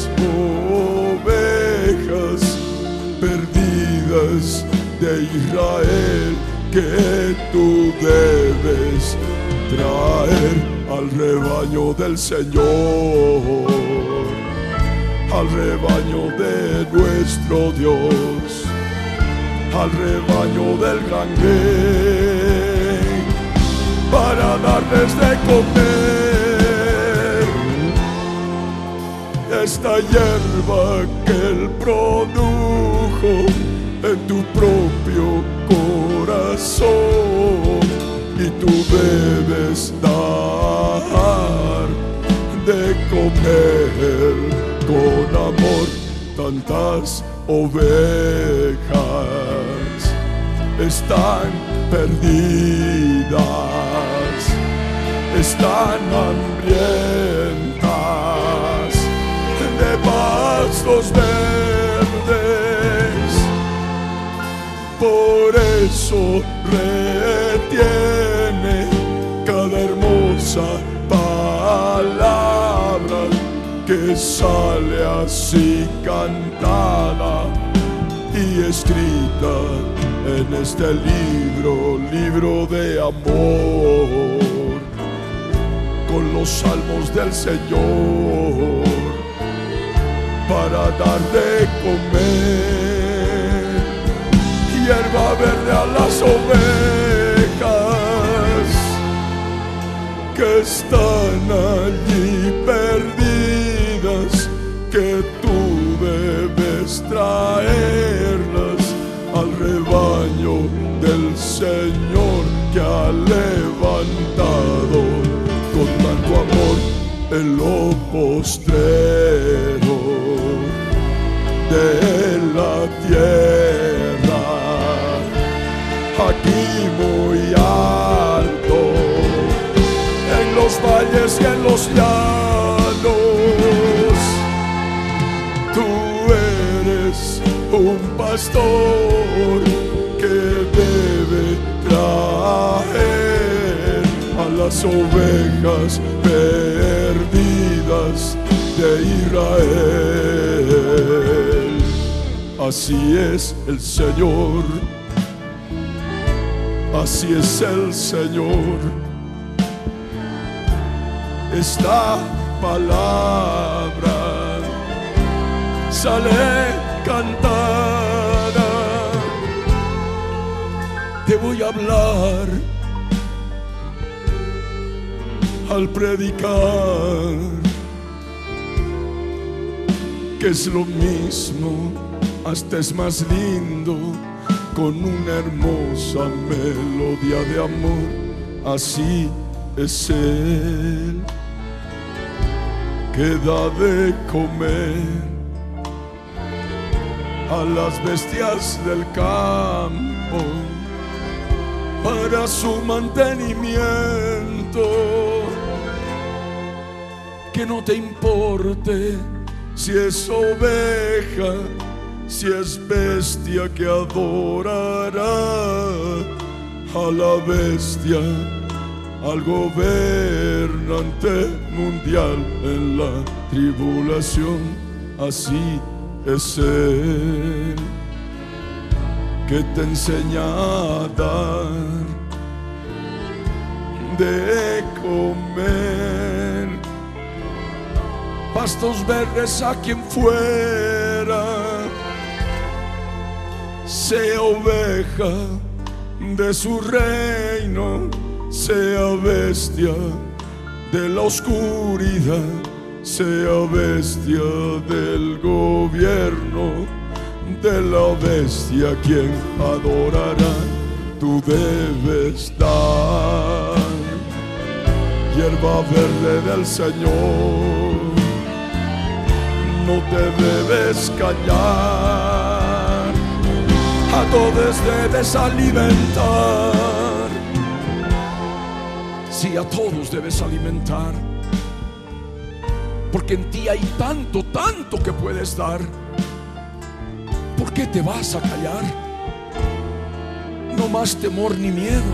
A: ovejas perdidas de Israel, que tú debes traer al rebaño del Señor, al rebaño de nuestro Dios, al rebaño del gran rey, para darles de comer esta hierba que Él produjo en tu propio corazón, y tú debes dar de comer con amor. Tantas ovejas están perdidas, están hambrientas de pastos verdes. Por eso retiene cada hermosa palabra que sale así cantada y escrita en este libro, libro de amor, con los salmos del Señor, para dar de comer hierba verde a las ovejas que están allí perdidas, que tú debes traerlas al rebaño del Señor, que ha levantado con tanto amor en lo postrero de la tierra, aquí muy alto, en los valles y en los llanos. Tú eres un pastor que debe traer a las ovejas perdidas de Israel. Así es el Señor, así es el Señor. Esta palabra sale cantada. Te voy a hablar al predicar, que es lo mismo, hasta es más lindo, con una hermosa melodía de amor. Así es Él, que da de comer a las bestias del campo para su mantenimiento. Que no te importe si es oveja, si es bestia, que adorará a la bestia, al gobernante mundial en la tribulación. Así es Él, que te enseña a dar de comer pastos verdes a quien fuera, sea oveja de su reino, sea bestia de la oscuridad, sea bestia del gobierno de la bestia, quien adorará. Tú debes dar hierba verde del Señor, no te debes callar, a todos debes alimentar. Sí, a todos debes alimentar, porque en ti hay tanto, tanto que puedes dar. ¿Por qué te vas a callar? No más temor ni miedo.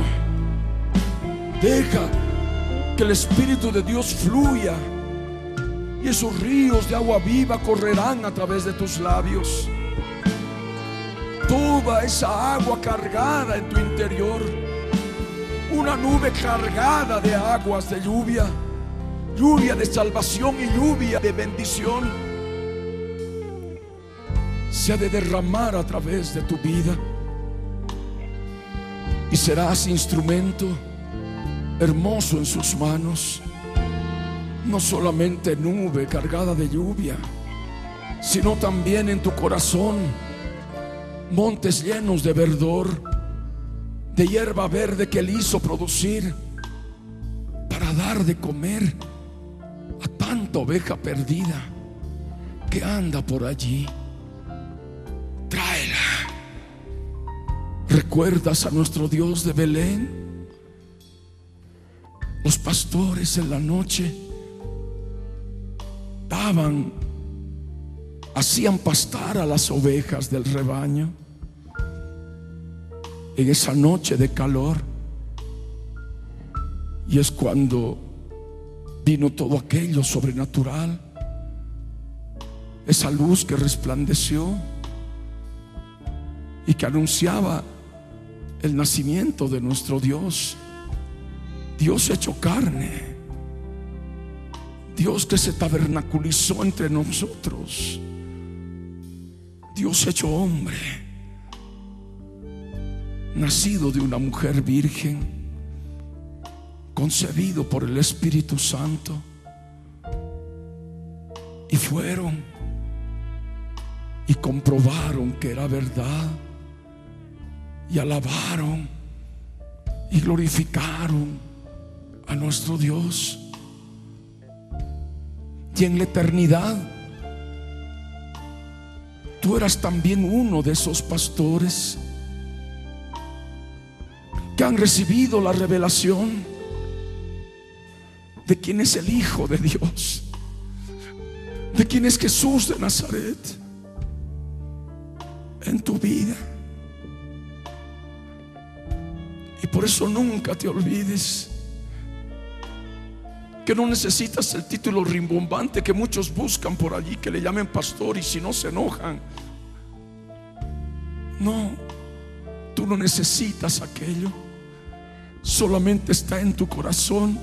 A: Deja que el Espíritu de Dios fluya, y esos ríos de agua viva correrán a través de tus labios. Toda esa agua cargada en tu interior, una nube cargada de aguas de lluvia, lluvia de salvación y lluvia de bendición, se ha de derramar a través de tu vida, y serás instrumento hermoso en sus manos. No solamente nube cargada de lluvia, sino también en tu corazón montes llenos de verdor, de hierba verde que Él hizo producir para dar de comer a tanta oveja perdida que anda por allí. Tráela. ¿Recuerdas a nuestro Dios de Belén? Los pastores en la noche daban, hacían pastar a las ovejas del rebaño, en esa noche de calor. Y es cuando vino todo aquello sobrenatural, esa luz que resplandeció y que anunciaba el nacimiento de nuestro Dios, Dios hecho carne, Dios que se tabernaculizó entre nosotros, Dios hecho hombre, nacido de una mujer virgen, concebido por el Espíritu Santo. Y fueron y comprobaron que era verdad, y alabaron y glorificaron a nuestro Dios. Y en la eternidad tú eras también uno de esos pastores que han recibido la revelación de quién es el Hijo de Dios, de quién es Jesús de Nazaret en tu vida. Y por eso nunca te olvides que no necesitas el título rimbombante que muchos buscan por allí, que le llamen pastor y si no se enojan. No, tú no necesitas aquello. Solamente está en tu corazón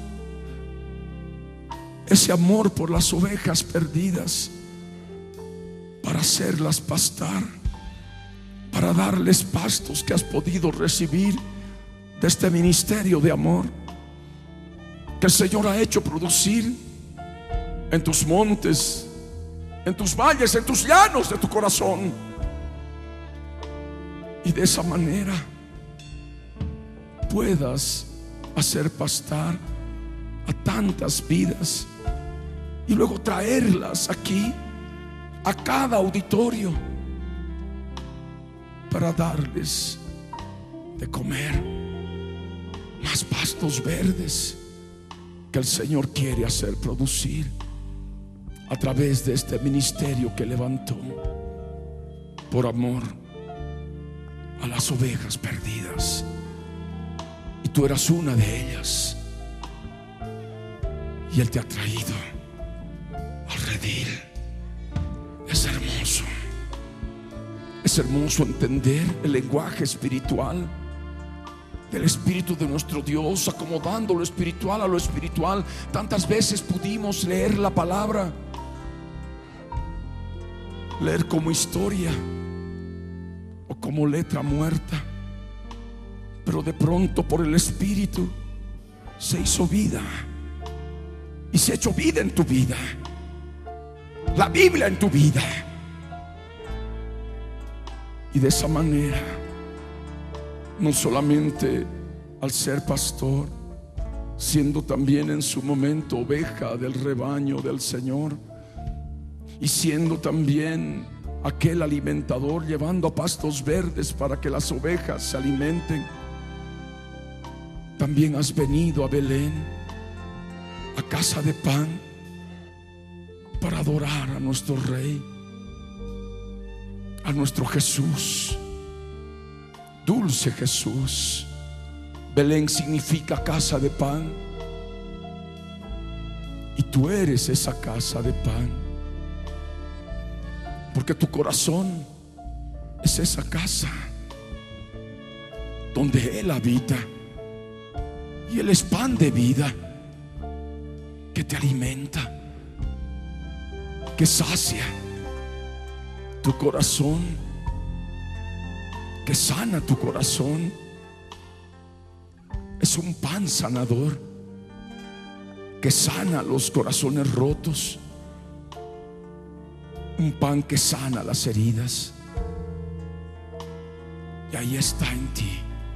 A: ese amor por las ovejas perdidas, para hacerlas pastar, para darles pastos que has podido recibir de este ministerio de amor que el Señor ha hecho producir en tus montes, en tus valles, en tus llanos de tu corazón. Y de esa manera puedas hacer pastar a tantas vidas y luego traerlas aquí a cada auditorio para darles de comer más pastos verdes que el Señor quiere hacer producir a través de este ministerio que levantó por amor a las ovejas perdidas. Y tú eras una de ellas, y Él te ha traído al redil. Es hermoso, es hermoso entender el lenguaje espiritual del Espíritu de nuestro Dios, acomodando lo espiritual a lo espiritual. Tantas veces pudimos leer la palabra, leer como historia o como letra muerta, pero de pronto por el Espíritu se hizo vida, y se ha hecho vida en tu vida, la Biblia en tu vida. Y de esa manera, no solamente al ser pastor, siendo también en su momento oveja del rebaño del Señor, y siendo también aquel alimentador, llevando a pastos verdes para que las ovejas se alimenten, también has venido a Belén, a casa de pan, para adorar a nuestro Rey, a nuestro Jesús, dulce Jesús. Belén significa casa de pan, y tú eres esa casa de pan, porque tu corazón es esa casa donde Él habita, y Él es pan de vida que te alimenta, que sacia tu corazón, que sana tu corazón. Es un pan sanador que sana los corazones rotos, un pan que sana las heridas. Y ahí está en ti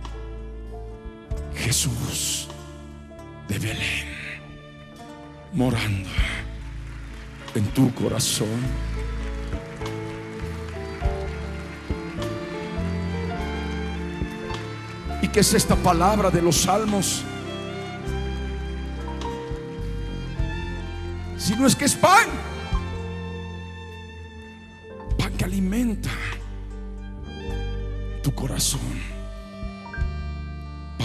A: Jesús de Belén, morando en tu corazón. ¿Y qué es esta palabra de los salmos? Si no es que es pan, pan que alimenta tu corazón.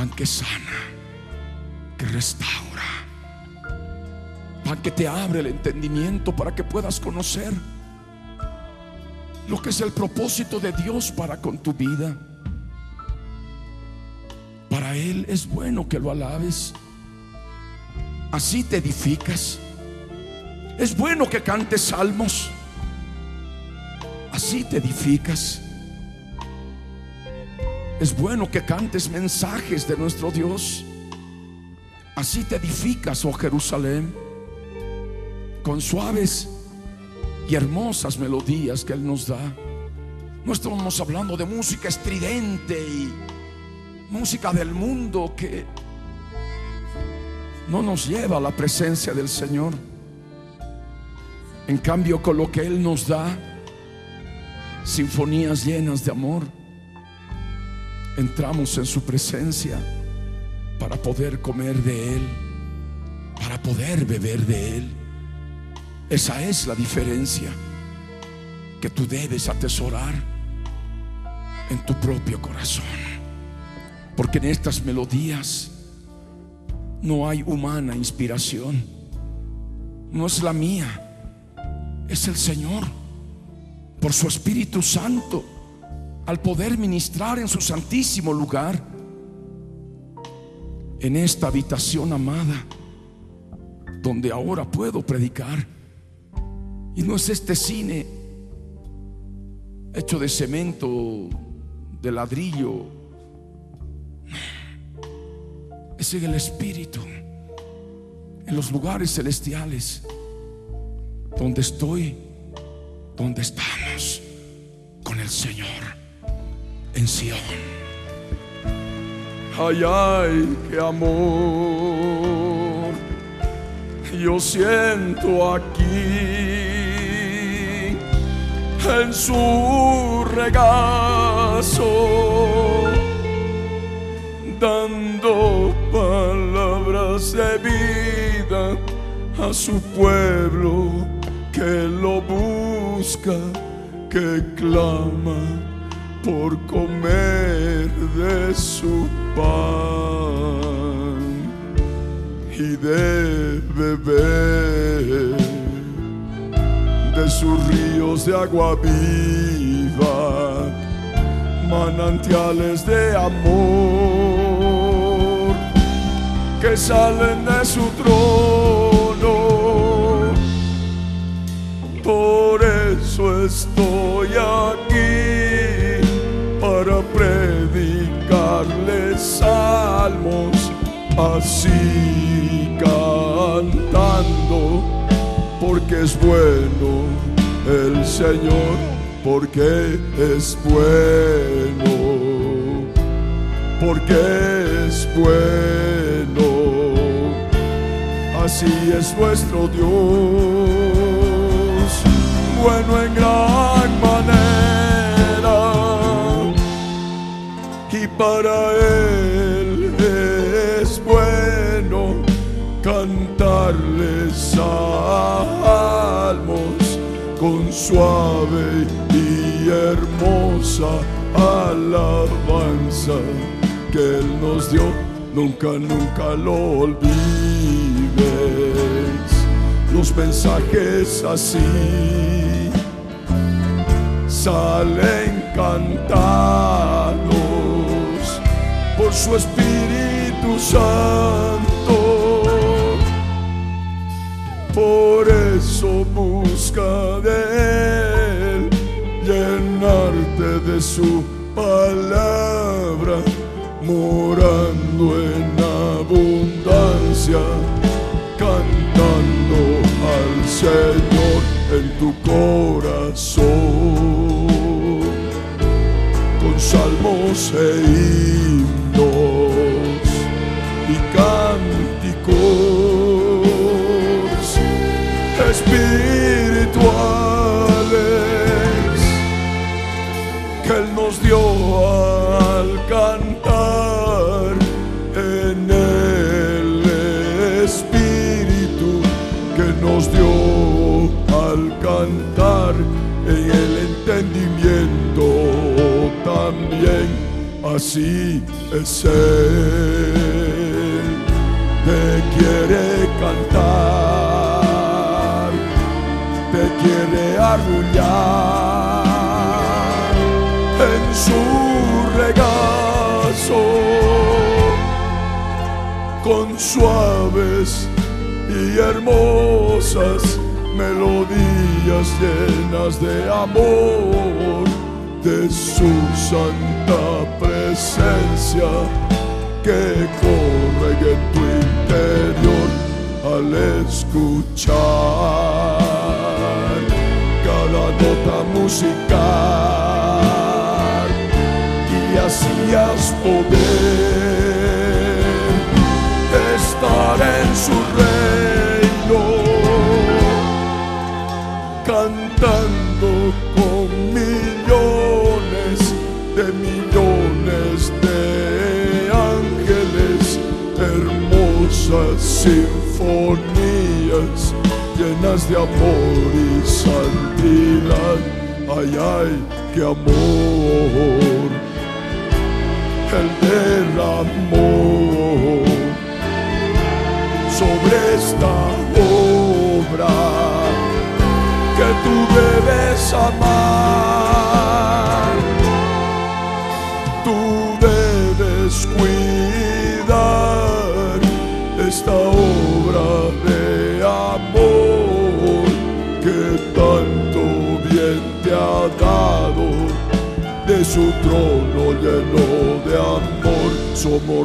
A: pan que sana, que restaura, pan que te abre el entendimiento para que puedas conocer lo que es el propósito de Dios para con tu vida. Para Él es bueno que lo alabes. Así te edificas. Es bueno que cantes salmos. Así te edificas. Es bueno que cantes mensajes de nuestro Dios. Así te edificas, oh Jerusalén, con suaves y hermosas melodías que Él nos da. No estamos hablando de música estridente y música del mundo que no nos lleva a la presencia del Señor. En cambio, con lo que Él nos da, sinfonías llenas de amor, entramos en su presencia para poder comer de Él, para poder beber de Él. Esa es la diferencia que tú debes atesorar en tu propio corazón, porque en estas melodías no hay humana inspiración. No es la mía, es el Señor, por su Espíritu Santo, al poder ministrar en su santísimo lugar, en esta habitación amada, donde ahora puedo predicar. Y no es este cine hecho de cemento, de ladrillo. Es en el Espíritu, en los lugares celestiales, donde estoy, donde estamos con el Señor en Sion. Ay, ay, qué amor yo siento aquí en su regazo, dando palabras de vida a su pueblo que lo busca, que clama por comer de su pan y de beber de sus ríos de agua viva, manantiales de amor que salen de su trono. Por eso estoy aquí, para predicarles salmos, así cantando, porque es bueno el Señor, porque es bueno, porque es bueno. Así es nuestro Dios, bueno en gran manera, y para Él es bueno cantarles salmos con suave y hermosa alabanza que Él nos dio. Nunca, nunca lo olvides. Los mensajes así salen cantados por su Espíritu Santo. Por eso busca de Él llenarte de su palabra, morando en abundancia, cantando al Señor en tu corazón, con salmos e himnos y cánticos espirituales que Él nos dio al cantar en el Espíritu que nos dio al cantar en el entendimiento también, así es Él. Te quiere cantar, te quiere arrullar en su regazo, con suaves y hermosas melodías llenas de amor, de su santa presencia que corre en tu interior al escuchar cada nota musical, y así has poder estar en su reino, cantando con millones de millones de ángeles, hermosas sinfonías llenas de amor y santidad. Ay, ay, qué amor Él derramó sobre esta obra que tú debes amar, tú debes cuidar esta obra de amor que tanto bien te ha dado, de su trono lleno de amor. Somos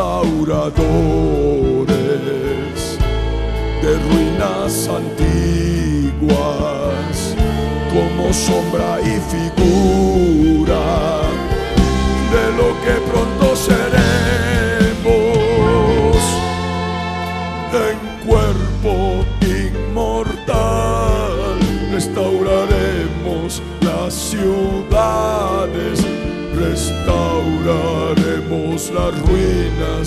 A: restauradores de ruinas antiguas, como sombra y figura de lo que pronto seremos, en cuerpo inmortal restauraremos las ciudades, restauraremos las ruinas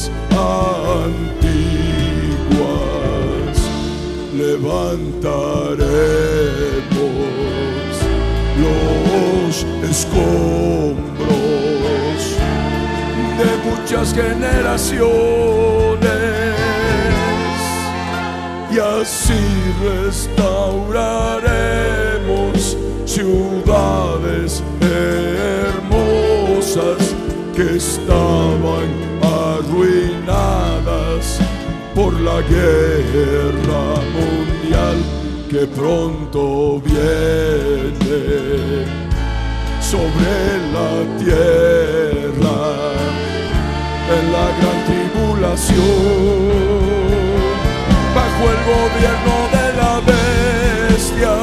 A: antiguas, levantaremos los escombros de muchas generaciones, y así restauraremos ciudades hermosas que estaban arruinadas por la guerra mundial que pronto viene sobre la tierra en la gran tribulación, bajo el gobierno de la bestia,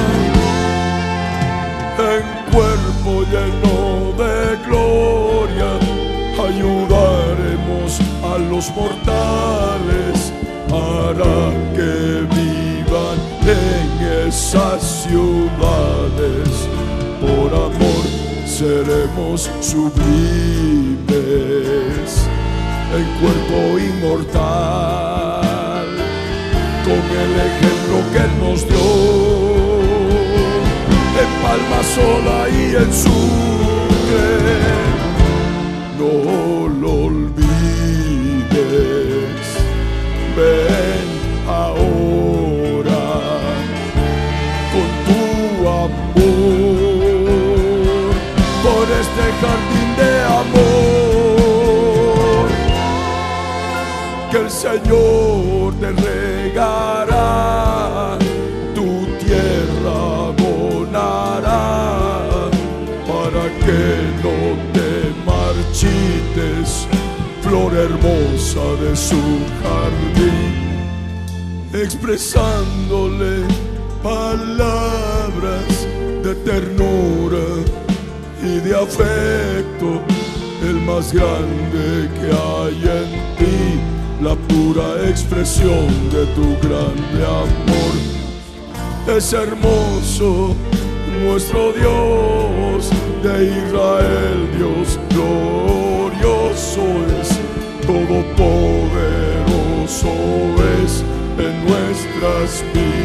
A: en cuerpo lleno de gloria ayudaremos a los mortales para que vivan en esas ciudades. Por amor seremos sublimes en cuerpo inmortal, con el ejemplo que Él nos dio, en Palma Sola y en Sucre. No lo olvides, ven ahora con tu amor por este jardín de amor que el Señor te regará, tu tierra abonará para que no te marchites, flor hermosa de su jardín, expresándole palabras de ternura y de afecto, el más grande que hay en ti, la pura expresión de tu grande amor. Es hermoso nuestro Dios de Israel, Dios glorioso es, todopoderoso es en nuestras vidas.